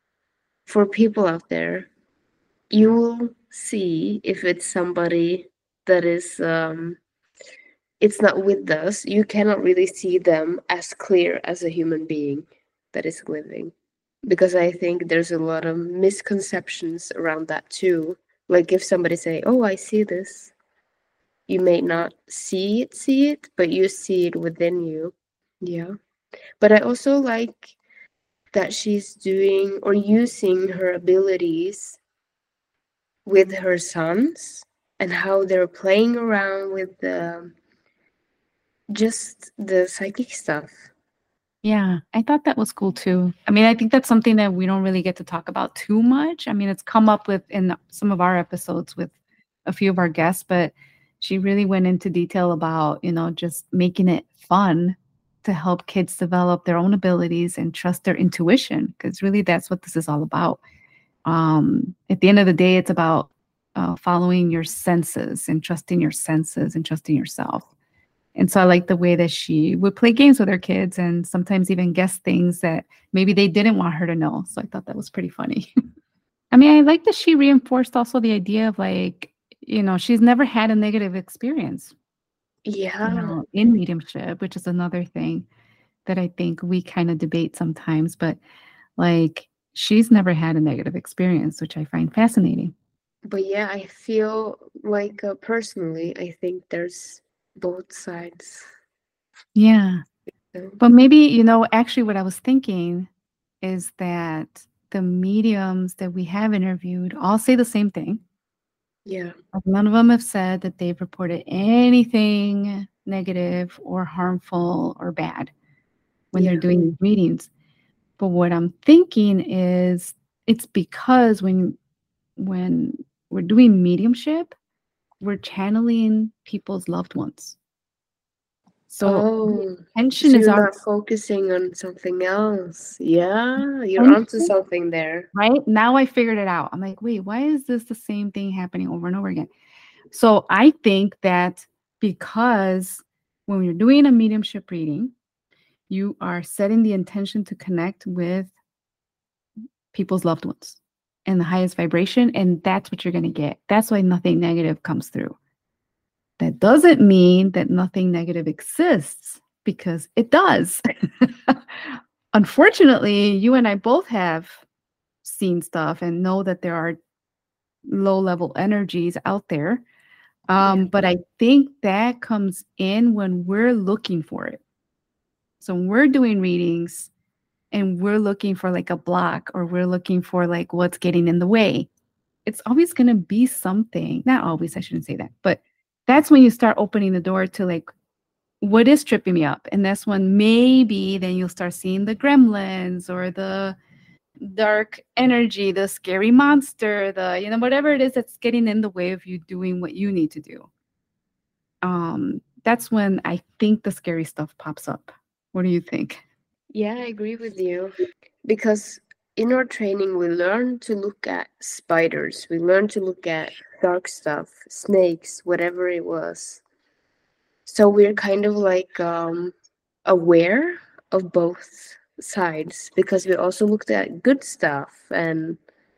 for people out there, you will see if it's somebody that is um it's not with us. You cannot really see them as clear as a human being that is living, because I think there's a lot of misconceptions around that too. Like if somebody say, oh, I see this, you may not see it see it but you see it within you. Yeah, but I also like that she's doing or using her abilities with her sons and how they're playing around with the just the psychic stuff. Yeah, I thought that was cool too. I mean, I think that's something that we don't really get to talk about too much. I mean, it's come up with in some of our episodes with a few of our guests, but she really went into detail about, you know, just making it fun to help kids develop their own abilities and trust their intuition, because really that's what this is all about. Um, at the end of the day, it's about uh, following your senses and trusting your senses and trusting yourself. And so I like the way that she would play games with her kids and sometimes even guess things that maybe they didn't want her to know. So I thought that was pretty funny. I mean, I like that she reinforced also the idea of like, you know, she's never had a negative experience, Yeah. you know, in mediumship, which is another thing that I think we kind of debate sometimes. But like, she's never had a negative experience, which I find fascinating. But yeah, I feel like uh, personally, I think there's both sides. Yeah. So, But maybe, you know, actually what I was thinking is that the mediums that we have interviewed all say the same thing. yeah. Like, none of them have said that they've reported anything negative or harmful or bad when they're Yeah. doing these readings. But what I'm thinking is it's because when when we're doing mediumship, we're channeling people's loved ones. So Oh, tension so is you're our not focusing on something else. Yeah, you're tension, onto something there. right? Now I figured it out. I'm like, wait, why is this the same thing happening over and over again? So I think that because when you're doing a mediumship reading, you are setting the intention to connect with people's loved ones and the highest vibration, and that's what you're going to get. That's why nothing negative comes through. That doesn't mean that nothing negative exists, because it does. Unfortunately, you and I both have seen stuff and know that there are low level energies out there. Um, Yeah. But I think that comes in when we're looking for it. So when we're doing readings and we're looking for like a block, or we're looking for like what's getting in the way, it's always going to be something. Not always, I shouldn't say that, but that's when you start opening the door to like, what is tripping me up? And that's when maybe then you'll start seeing the gremlins or the dark energy, the scary monster, the, you know, whatever it is that's getting in the way of you doing what you need to do. Um, that's when I think the scary stuff pops up. What do you think? Yeah, I agree with you. Because in our training, we learn to look at spiders, we learn to look at dark stuff, snakes, whatever it was. So we're kind of like um, aware of both sides, because we also looked at good stuff and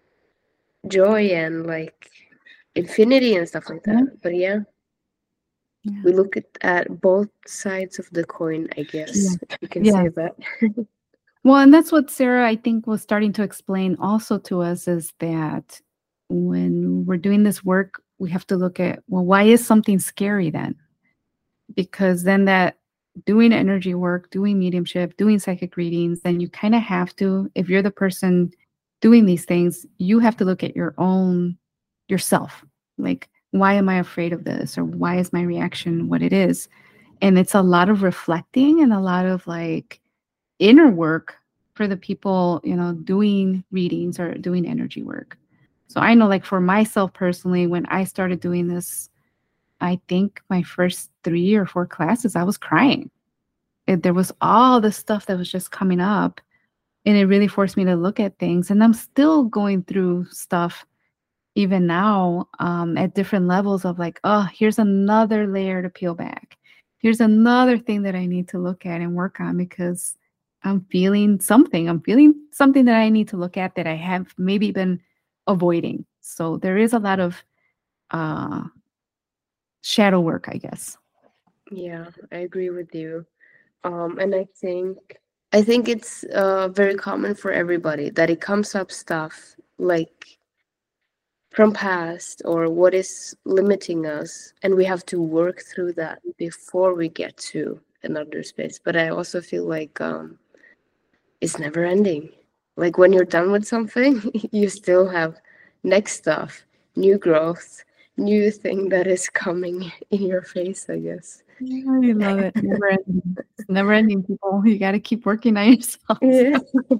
joy and like infinity and stuff like that. Yeah. But yeah, Yeah. we look at, at both sides of the coin, I guess Yeah. you can Yeah. say that. Well, and that's what Sarah, I think, was starting to explain also to us, is that when we're doing this work, we have to look at, well, why is something scary then? Because then that doing energy work, doing mediumship, doing psychic readings, then you kind of have to, if you're the person doing these things, you have to look at your own, yourself. Like, why am I afraid of this? Or why is my reaction what it is? And it's a lot of reflecting and a lot of like inner work for the people, you know, doing readings or doing energy work. So I know, like for myself personally, when I started doing this, I think my first three or four classes, I was crying. It, there was all this stuff that was just coming up, and it really forced me to look at things. And I'm still going through stuff even now, um, at different levels of like, oh, here's another layer to peel back. Here's another thing that I need to look at and work on, because I'm feeling something. I'm feeling something that I need to look at that I have maybe been avoiding. So there is a lot of uh, shadow work, I guess. Yeah, I agree with you. Um, and I think I think it's uh, very common for everybody that it comes up stuff like from past or what is limiting us, and we have to work through that before we get to another space. But I also feel like um, it's never ending. like when you're done with something, you still have next stuff, new growth, new thing that is coming in your face, I guess. I love it. Never ending. It's never ending, people. You got to keep working on yourself. Yeah.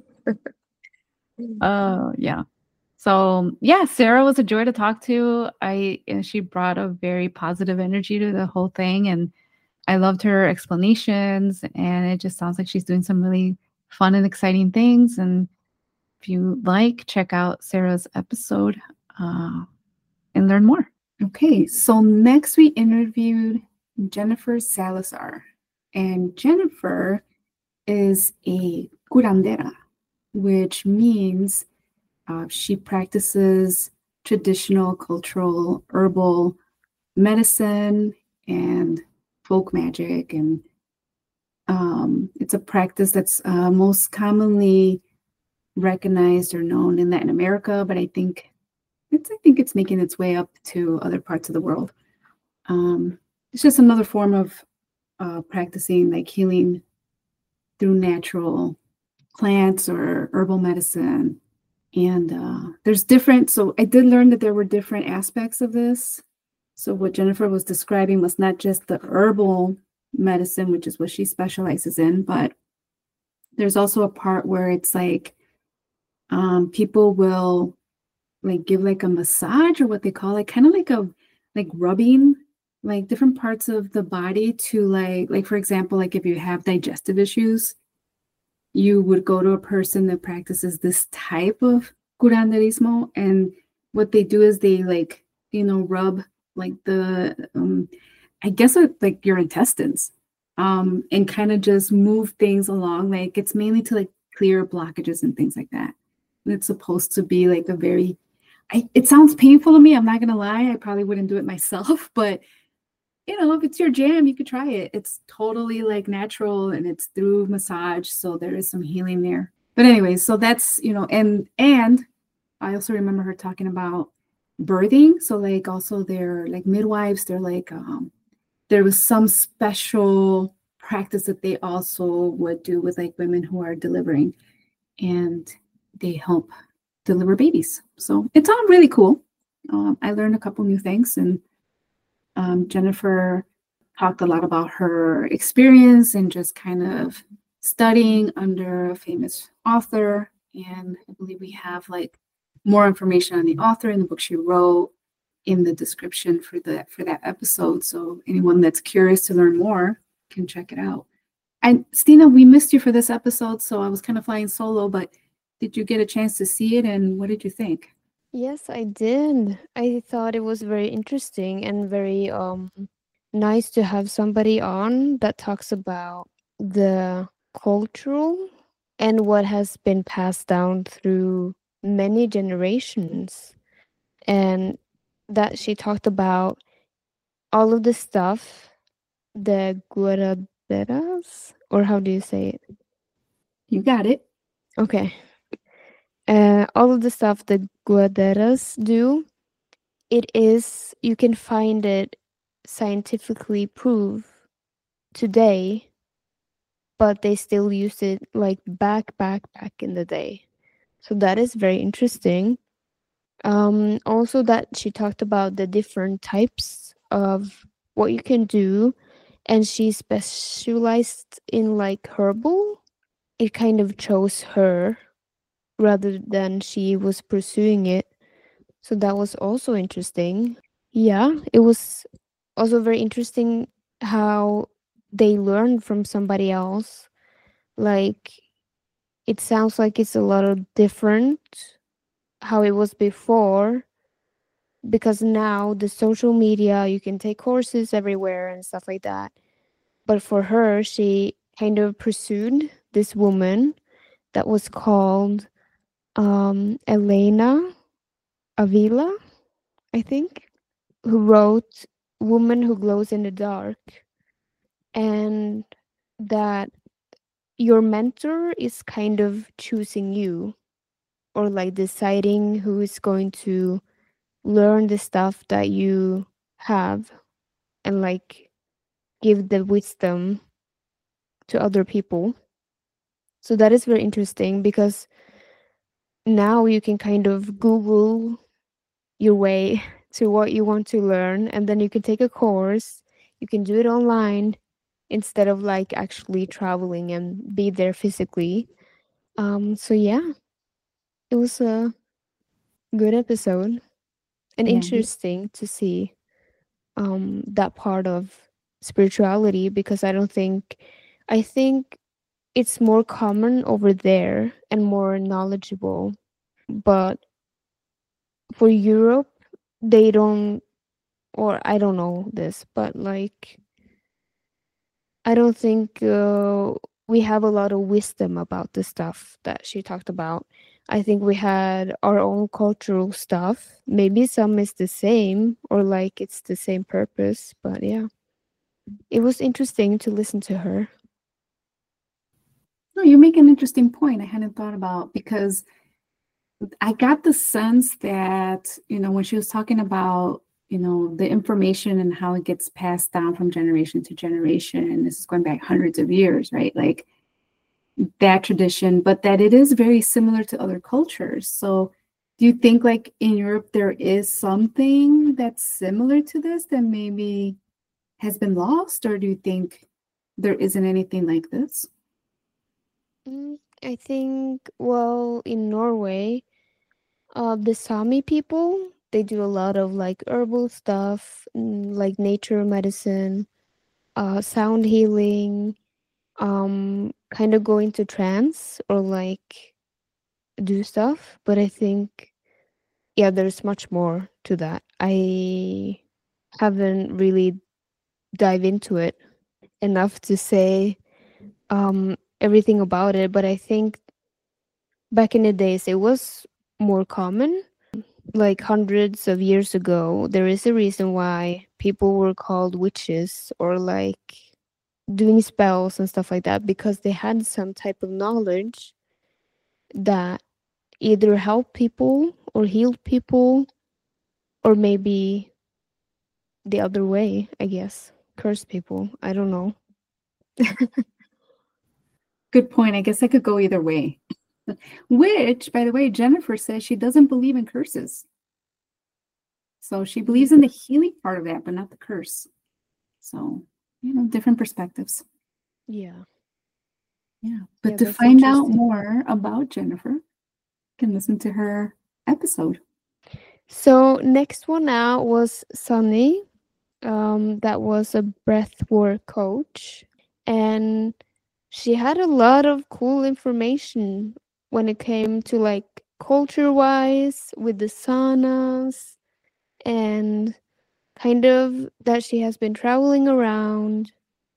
Oh, yeah. So, yeah, Sarah was a joy to talk to. I and she brought a very positive energy to the whole thing, and I loved her explanations, and it just sounds like she's doing some really fun and exciting things. And if you like, check out Sarah's episode uh, and learn more. Okay, so next we interviewed Jennifer Salazar. And Jennifer is a curandera, which means uh, she practices traditional, cultural, herbal medicine and folk magic. And um, it's a practice that's uh, most commonly recognized or known in Latin America, but I think it's I think it's making its way up to other parts of the world. Um, it's just another form of uh, practicing like healing through natural plants or herbal medicine. And uh, there's different, so I did learn that there were different aspects of this. So what Jennifer was describing was not just the herbal medicine, which is what she specializes in, but there's also a part where it's like um, people will like give like a massage, or what they call it, kind of like a like rubbing like different parts of the body to like like for example, like if you have digestive issues, you would go to a person that practices this type of curanderismo, and what they do is they like, you know, rub like the um I guess it, like your intestines, um and kind of just move things along. Like it's mainly to like clear blockages and things like that. And it's supposed to be like a very I, it sounds painful to me. I'm not gonna lie. I probably wouldn't do it myself, but you know, if it's your jam, you could try it. It's totally like natural, and it's through massage, so there is some healing there. But anyway, so that's, you know, and and I also remember her talking about birthing. So like also they're like midwives. They're like um, there was some special practice that they also would do with like women who are delivering, and they help deliver babies. So it's all really cool. Um, I learned a couple new things, and um, Jennifer talked a lot about her experience and just kind of studying under a famous author. And I believe we have like more information on the author and the book she wrote in the description for the for that episode. So anyone that's curious to learn more can check it out. And Stina, we missed you for this episode, so I was kind of flying solo, but did you get a chance to see it, and what did you think? Yes, I did. I thought it was very interesting and very um nice to have somebody on that talks about the cultural and what has been passed down through many generations. And that she talked about all of the stuff, the guaraberas, or how do you say it? You got it. Okay. Uh, all of the stuff the guaderas do, it is, you can find it scientifically proved today, but they still use it like back, back, back in the day. So that is very interesting. Um, also, that she talked about the different types of what you can do, and she specialized in like herbal. It kind of chose her rather than she was pursuing it. So that was also interesting. Yeah, it was also very interesting how they learned from somebody else. Like, it sounds like it's a lot of different how it was before, because now the social media, you can take courses everywhere and stuff like that. But for her, she kind of pursued this woman that was called um, Elena Avila, I think, who wrote Woman Who Glows in the Dark. And that your mentor is kind of choosing you, or like deciding who is going to learn the stuff that you have and like give the wisdom to other people. So that is very interesting, because now you can kind of Google your way to what you want to learn, and then you can take a course. You can do it online instead of like actually traveling and be there physically. Um, so yeah, it was a good episode and Yeah. interesting to see um that part of spirituality, because I don't think I think it's more common over there and more knowledgeable. But for Europe, they don't, or I don't know this, but like I don't think uh, we have a lot of wisdom about the stuff that she talked about. I think we had our own cultural stuff. Maybe some is the same or like it's the same purpose, but yeah. It was interesting to listen to her. No, you make an interesting point I hadn't thought about, because I got the sense that, you know, when she was talking about, you know, the information and how it gets passed down from generation to generation, and this is going back hundreds of years, right? Like that tradition, but that it is very similar to other cultures. So do you think like in Europe there is something that's similar to this that maybe has been lost, or do you think there isn't anything like this? Mm, I think, well, in Norway, uh, the Sami people, they do a lot of like herbal stuff, mm, like nature medicine, uh, sound healing, um, kind of go into trance or like do stuff. But I think, yeah, there's much more to that. I haven't really dive into it enough to say um everything about it, but I think back in the days it was more common. Like hundreds of years ago, there is a reason why people were called witches or like doing spells and stuff like that, because they had some type of knowledge that either helped people or healed people, or maybe the other way, I guess, curse people. I don't know. Good point. I guess I could go either way. Which, by the way, Jennifer says she doesn't believe in curses. So she believes in the healing part of that, but not the curse. So, you know, different perspectives. Yeah. Yeah. But Yeah, to that's find out interesting. more about Jennifer, you can listen to her episode. So next one out was Sunny. Um, that was a breathwork coach, and she had a lot of cool information when it came to like culture wise with the saunas, and kind of that she has been traveling around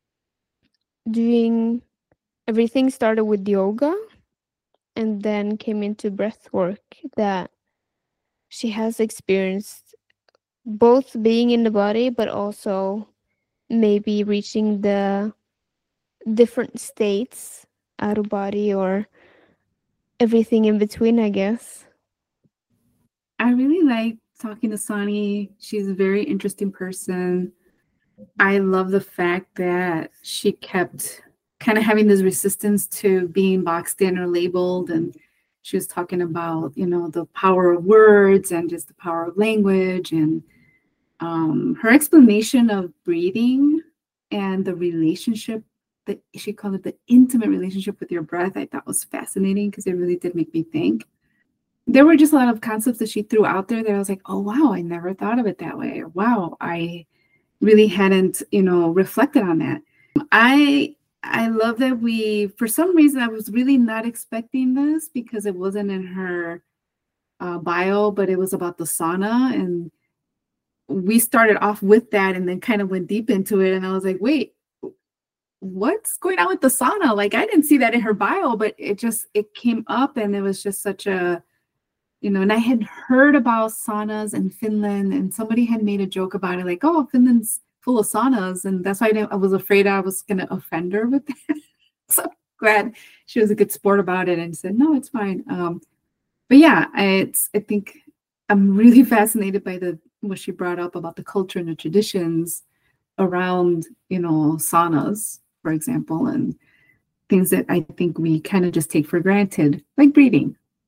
doing everything. Started with yoga and then came into breathwork, that she has experienced both being in the body but also maybe reaching the different states out of body or everything in between, I guess. I really like talking to Sonny. She's a very interesting person. I love the fact that she kept kind of having this resistance to being boxed in or labeled. And she was talking about, you know, the power of words and just the power of language. And um, her explanation of breathing and the relationship that she called it the intimate relationship with your breath, I thought was fascinating, because it really did make me think. There were just a lot of concepts that she threw out there that I was like, oh, wow, I never thought of it that way. Or, wow, I really hadn't, you know, reflected on that. I I love that we, for some reason, I was really not expecting this because it wasn't in her uh, bio, but it was about the sauna. And we started off with that and then kind of went deep into it. And I was like, wait, what's going on with the sauna? Like, I didn't see that in her bio, but it just, it came up, and it was just such a, you know, and I had heard about saunas in Finland, and somebody had made a joke about it, like, oh, Finland's full of saunas. And that's why I, didn't, I was afraid I was going to offend her with that. So I'm glad she was a good sport about it and said, no, it's fine. Um, but yeah, I, it's, I think I'm really fascinated by the, what she brought up about the culture and the traditions around, you know, saunas, for example, and things that I think we kind of just take for granted, like breathing.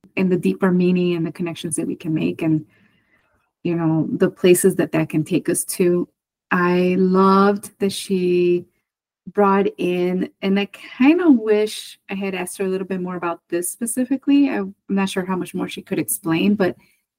and the deeper meaning and the connections that we can make, and you know, the places that that can take us to. I loved that she brought in, and I kind of wish I had asked her a little bit more about this specifically. I'm not sure how much more she could explain, but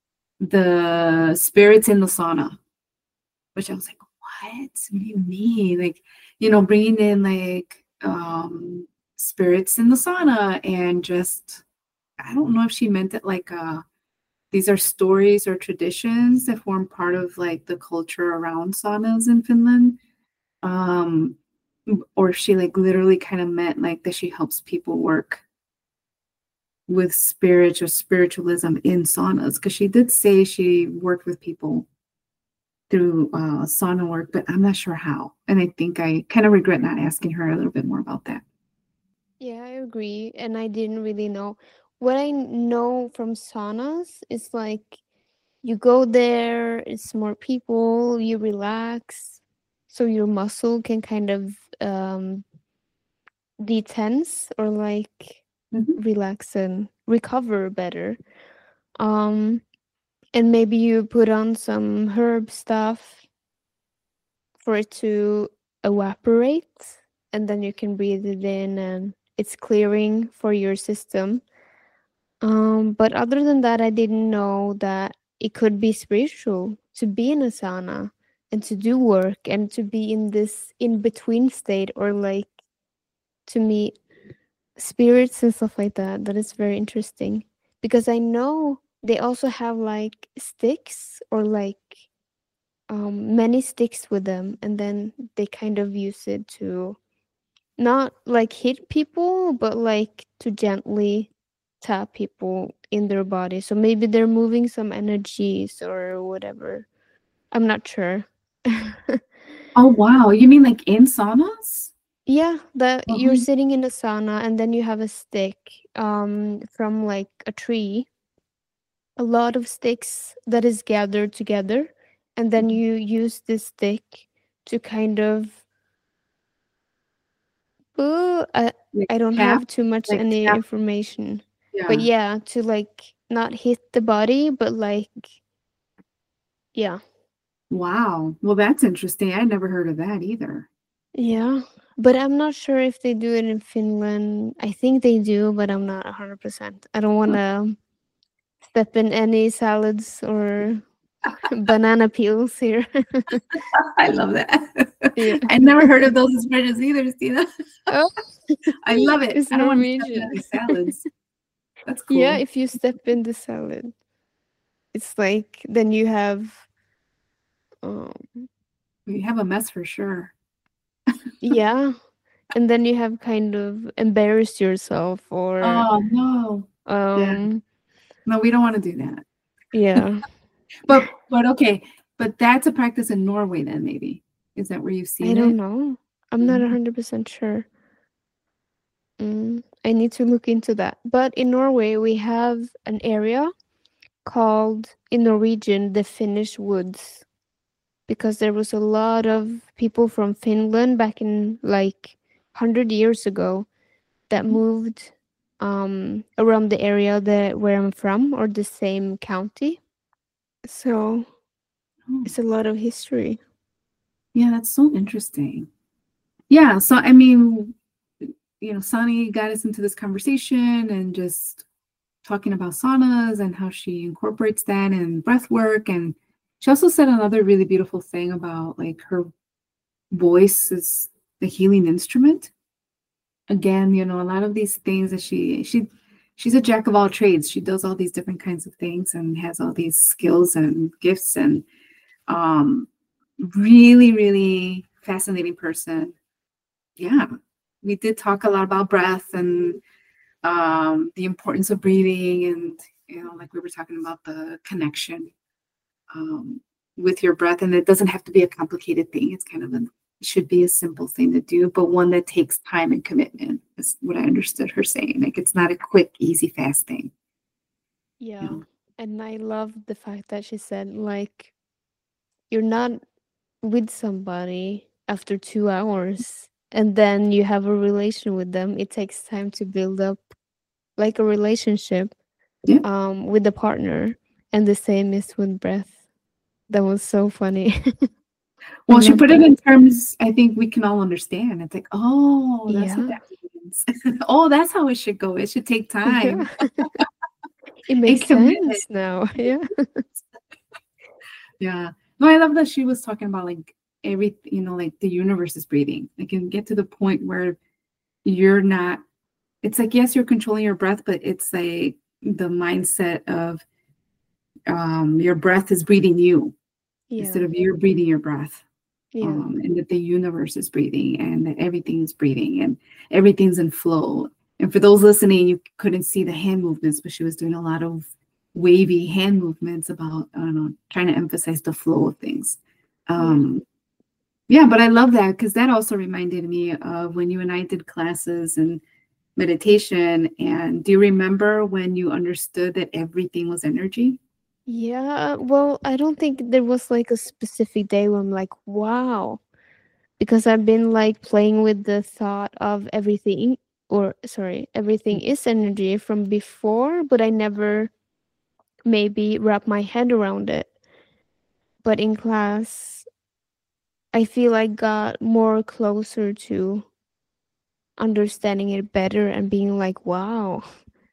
the spirits in the sauna, which I was like, what? What do you mean? Like, you know, bringing in like um, spirits in the sauna, and just, I don't know if she meant it like uh, these are stories or traditions that form part of like the culture around saunas in Finland. Um, or if she like literally kind of meant like that she helps people work with spirit or spiritualism in saunas, because she did say she worked with people through uh, sauna work, but I'm not sure how. And I think I kind of regret not asking her a little bit more about that. Yeah, I agree. And I didn't really know. What I know from saunas is like you go there, it's more people, you relax, so your muscle can kind of um, detense or like Mhm. relax and recover better. Um, and maybe you put on some herb stuff for it to evaporate, and then you can breathe it in, and it's clearing for your system. Um, but other than that, I didn't know that it could be spiritual to be in a sauna and to do work and to be in this in between state, or like to meet spirits and stuff like that. That is very interesting, because I know they also have like sticks, or like um, many sticks with them, and then they kind of use it to not like hit people, but like to gently tap people in their body. So maybe they're moving some energies or whatever. I'm not sure. Oh, wow. You mean like in saunas? Yeah, that you're Mhm. sitting in a sauna and then you have a stick um from like a tree, a lot of sticks that is gathered together, and then Mhm. you use this stick to kind of uh, I, Like I don't tap, have too much like any tap. information. But Yeah. yeah, to like not hit the body, but like yeah. Wow. Well, that's interesting. I never heard of that either. Yeah. But I'm not sure if they do it in Finland. I think they do, but I'm not one hundred percent. I don't want to step in any salads or banana peels here. I love that. Yeah. I never heard of those spreads either, Stina. Oh, I love it. it's I don't want to step in Norwegian. any salads. That's Yeah, cool. if you step in the salad, it's like then you have um We have a mess for sure. yeah, and then you have kind of embarrassed yourself, or Oh no. Yeah. um No, we don't want to do that. yeah. But but okay. But that's a practice in Norway then, maybe. Is that where you've I seen don't it? know. I'm not Mhm. one hundred percent sure. Mm, I need to look into that. But in Norway, we have an area called, in Norwegian, the Finnish Woods, because there was a lot of people from Finland back in like one hundred years ago that Mhm. moved um, around the area that where I'm from, or the same county. So Oh, it's a lot of history. yeah, that's so interesting. Yeah, so I mean, you know, Sani got us into this conversation and just talking about saunas and how she incorporates that in breath work. And she also said another really beautiful thing about like her voice is the healing instrument. Again, you know, a lot of these things that she she she's a jack of all trades. She does all these different kinds of things and has all these skills and gifts, and um really, really fascinating person. Yeah. We did talk a lot about breath and um the importance of breathing, and you know, like we were talking about the connection um with your breath, and it doesn't have to be a complicated thing. It's kind of a it should be a simple thing to do, but one that takes time and commitment is what I understood her saying. Like it's not a quick, easy, fast thing. You Yeah. know? And I love the fact that she said, like, you're not with somebody after two hours and then you have a relation with them. It takes time to build up like a relationship. Yeah. um, with the partner, and the same is with breath. That was so funny. Well, she love put it that. in terms I think we can all understand. It's like, oh, that's what Yeah, that means. Oh, that's how it should go. It should take yeah. time It and makes commitment. sense now. Yeah. Yeah. No, I love that she was talking about like every, you know, like the universe is breathing. It can get to the point where you're not, it's like, yes, you're controlling your breath, but it's like the mindset of um, your breath is breathing you instead Yeah. of you're breathing your breath. Yeah. Um, and that the universe is breathing and that everything is breathing and everything's in flow. And for those listening, you couldn't see the hand movements, but she was doing a lot of wavy hand movements about, I don't know, trying to emphasize the flow of things. Um, yeah, but I love that because that also reminded me of when you and I did classes and meditation. And do you remember when you understood that everything was energy? Yeah. Well, I don't think there was like a specific day where I'm like, wow. Because I've been like playing with the thought of everything, or sorry, everything is energy from before, but I never maybe wrap my head around it. But in class, I feel I got more closer to understanding it better and being like, wow,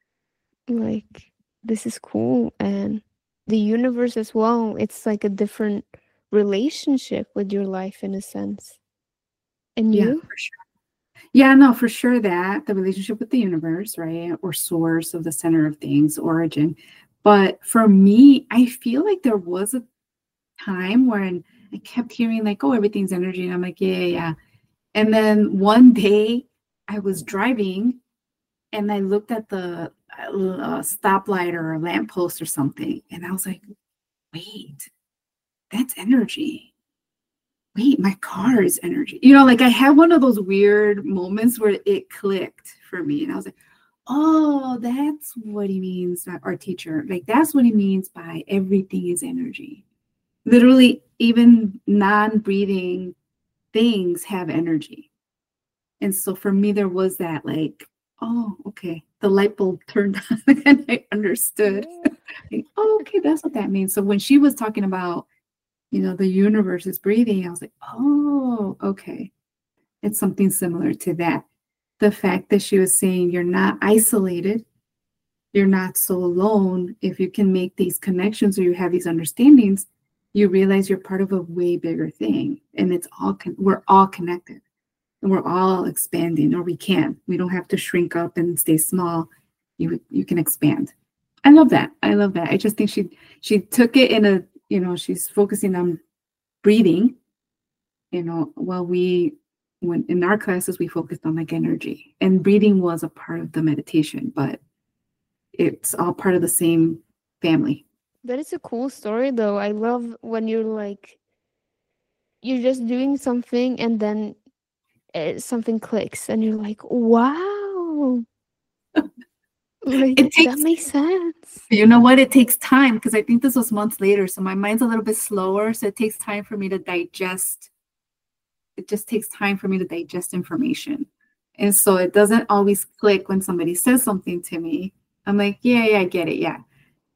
like this is cool. And the universe as well, it's like a different relationship with your life in a sense. And Yeah, you? for sure. Yeah, no, for sure that the relationship with the universe, right? Or source of the center of things, origin. But for me, I feel like there was a time when I kept hearing like, oh, everything's energy. And I'm like, yeah, yeah, yeah. And then one day I was driving and I looked at the uh, stoplight or a lamppost or something. And I was like, wait, that's energy. Wait, my car is energy. You know, like I had one of those weird moments where it clicked for me. And I was like, oh, that's what he means, our teacher. Like, that's what he means by everything is energy. Literally, even non breathing things have energy. And so for me, there was that, like, oh, okay. The light bulb turned on and I understood. Like, oh, okay, that's what that means. So when she was talking about, you know, the universe is breathing, I was like, oh, okay. It's something similar to that. The fact that she was saying you're not isolated, you're not so alone. If you can make these connections or you have these understandings, you realize you're part of a way bigger thing. And it's all, con- we're all connected and we're all expanding, or we can. We don't have to shrink up and stay small. You, you can expand. I love that. I love that. I just think she, she took it in a, you know, she's focusing on breathing, you know, while we, when in our classes, we focused on like energy, and breathing was a part of the meditation, but it's all part of the same family. That is a cool story though. I love when you're like you're just doing something and then uh, something clicks and you're like, "Wow." Like It that takes, makes sense. you know what? It takes time because I think this was months later. So my mind's a little bit slower. So it takes time for me to digest. It just takes time for me to digest information. And so it doesn't always click when somebody says something to me. I'm like, yeah, yeah, I get it. Yeah.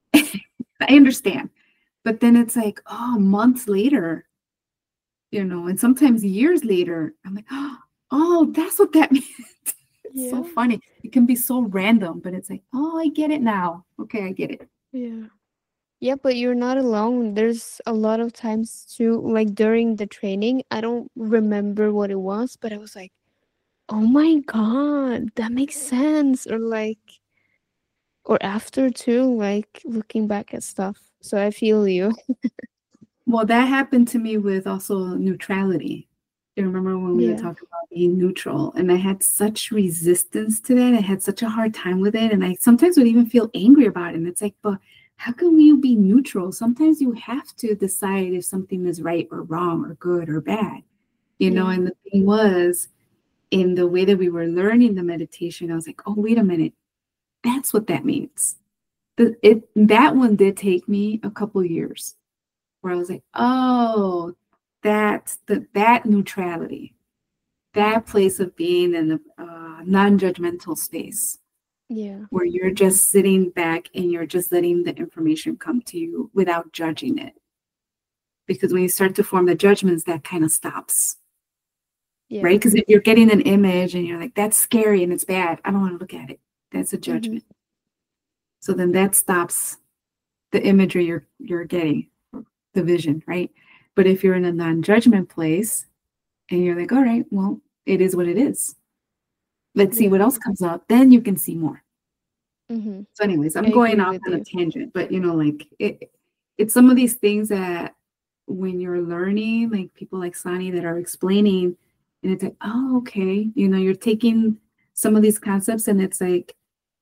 I understand. But then it's like, oh, months later, you know, and sometimes years later, I'm like, oh, that's what that means. It's so Yeah. funny. It can be so random, but it's like, oh, I get it now. Okay, I get it. Yeah. Yeah, but you're not alone. There's a lot of times too, like during the training, I don't remember what it was, but I was like, "Oh my God, that makes sense." Or like or after too, like looking back at stuff. So I feel you. Well, that happened to me with also neutrality. You remember when we were Yeah. talking about being neutral? And I had such resistance to that. I had such a hard time with it. And I sometimes would even feel angry about it. And it's like, but how can you be neutral? Sometimes you have to decide if something is right or wrong or good or bad. You know, Yeah. and the thing was, in the way that we were learning the meditation, I was like, oh, wait a minute. That's what that means. The, it, that one did take me a couple years where I was like, oh, that's the that neutrality, that place of being in a uh, non-judgmental space. Yeah. where you're just sitting back and you're just letting the information come to you without judging it. Because when you start to form the judgments, that kind of stops. Yeah. Right? Because if you're getting an image and you're like, that's scary and it's bad, I don't want to look at it. That's a judgment. Mm-hmm. So then that stops the imagery you're you're getting, the vision, right? But if you're in a non-judgment place and you're like, all right, well, it is what it is. Let's see Yeah. what else comes up. Then you can see more. Mm-hmm. So anyways, I'm I going agree off with on a you. tangent, but you know, like it, it's some of these things that when you're learning, like people like Sani that are explaining, and it's like, oh, okay, you know, you're taking some of these concepts and it's like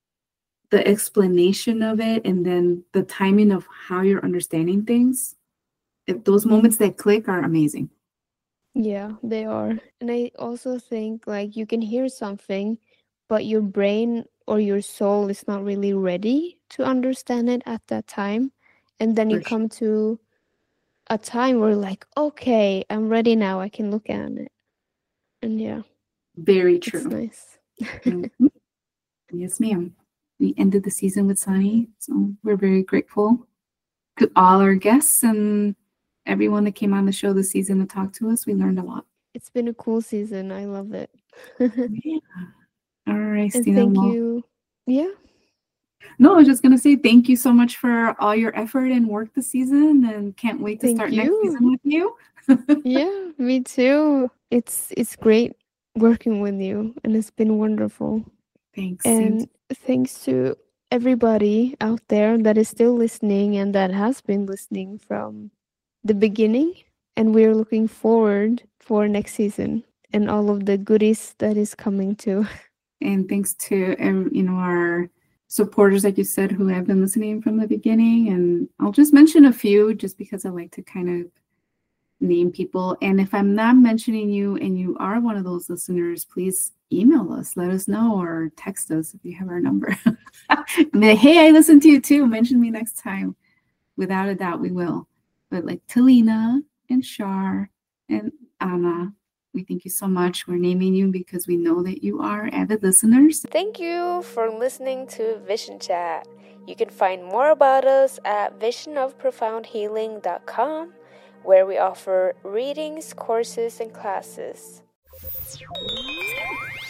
the explanation of it and then the timing of how you're understanding things. If those moments that click are amazing. Yeah, they are. And I also think like you can hear something, but your brain or your soul is not really ready to understand it at that time. And then you For sure. come to a time where like, okay, I'm ready now. I can look at it. And yeah, Very it's true. nice. Mhm. Yes, ma'am. We ended the season with Sani, so we're very grateful to all our guests and everyone that came on the show this season to talk to us. We learned a lot. It's been a cool season. I love it. Yeah. All right, And Stina. thank Well, you. Yeah. no, I was just gonna say thank you so much for all your effort and work this season, and can't wait to Thank start you. next season with you. Yeah, me too. It's it's great working with you, and it's been wonderful. Thanks. And thanks to everybody out there that is still listening and that has been listening from the beginning. And we're looking forward for next season and all of the goodies that is coming too. And thanks to um, you know our supporters, like you said, who have been listening from the beginning. And I'll just mention a few, just because I like to kind of name people. And if I'm not mentioning you and you are one of those listeners, please email us, let us know, or text us if you have our number. And then, hey, I listened to you too. Mention me next time. Without a doubt, we will. But like Talina and Shar and Anna, we thank you so much. We're naming you because we know that you are avid listeners. Thank you for listening to Vision Chat. You can find more about us at vision of profound healing dot com, where we offer readings, courses, and classes.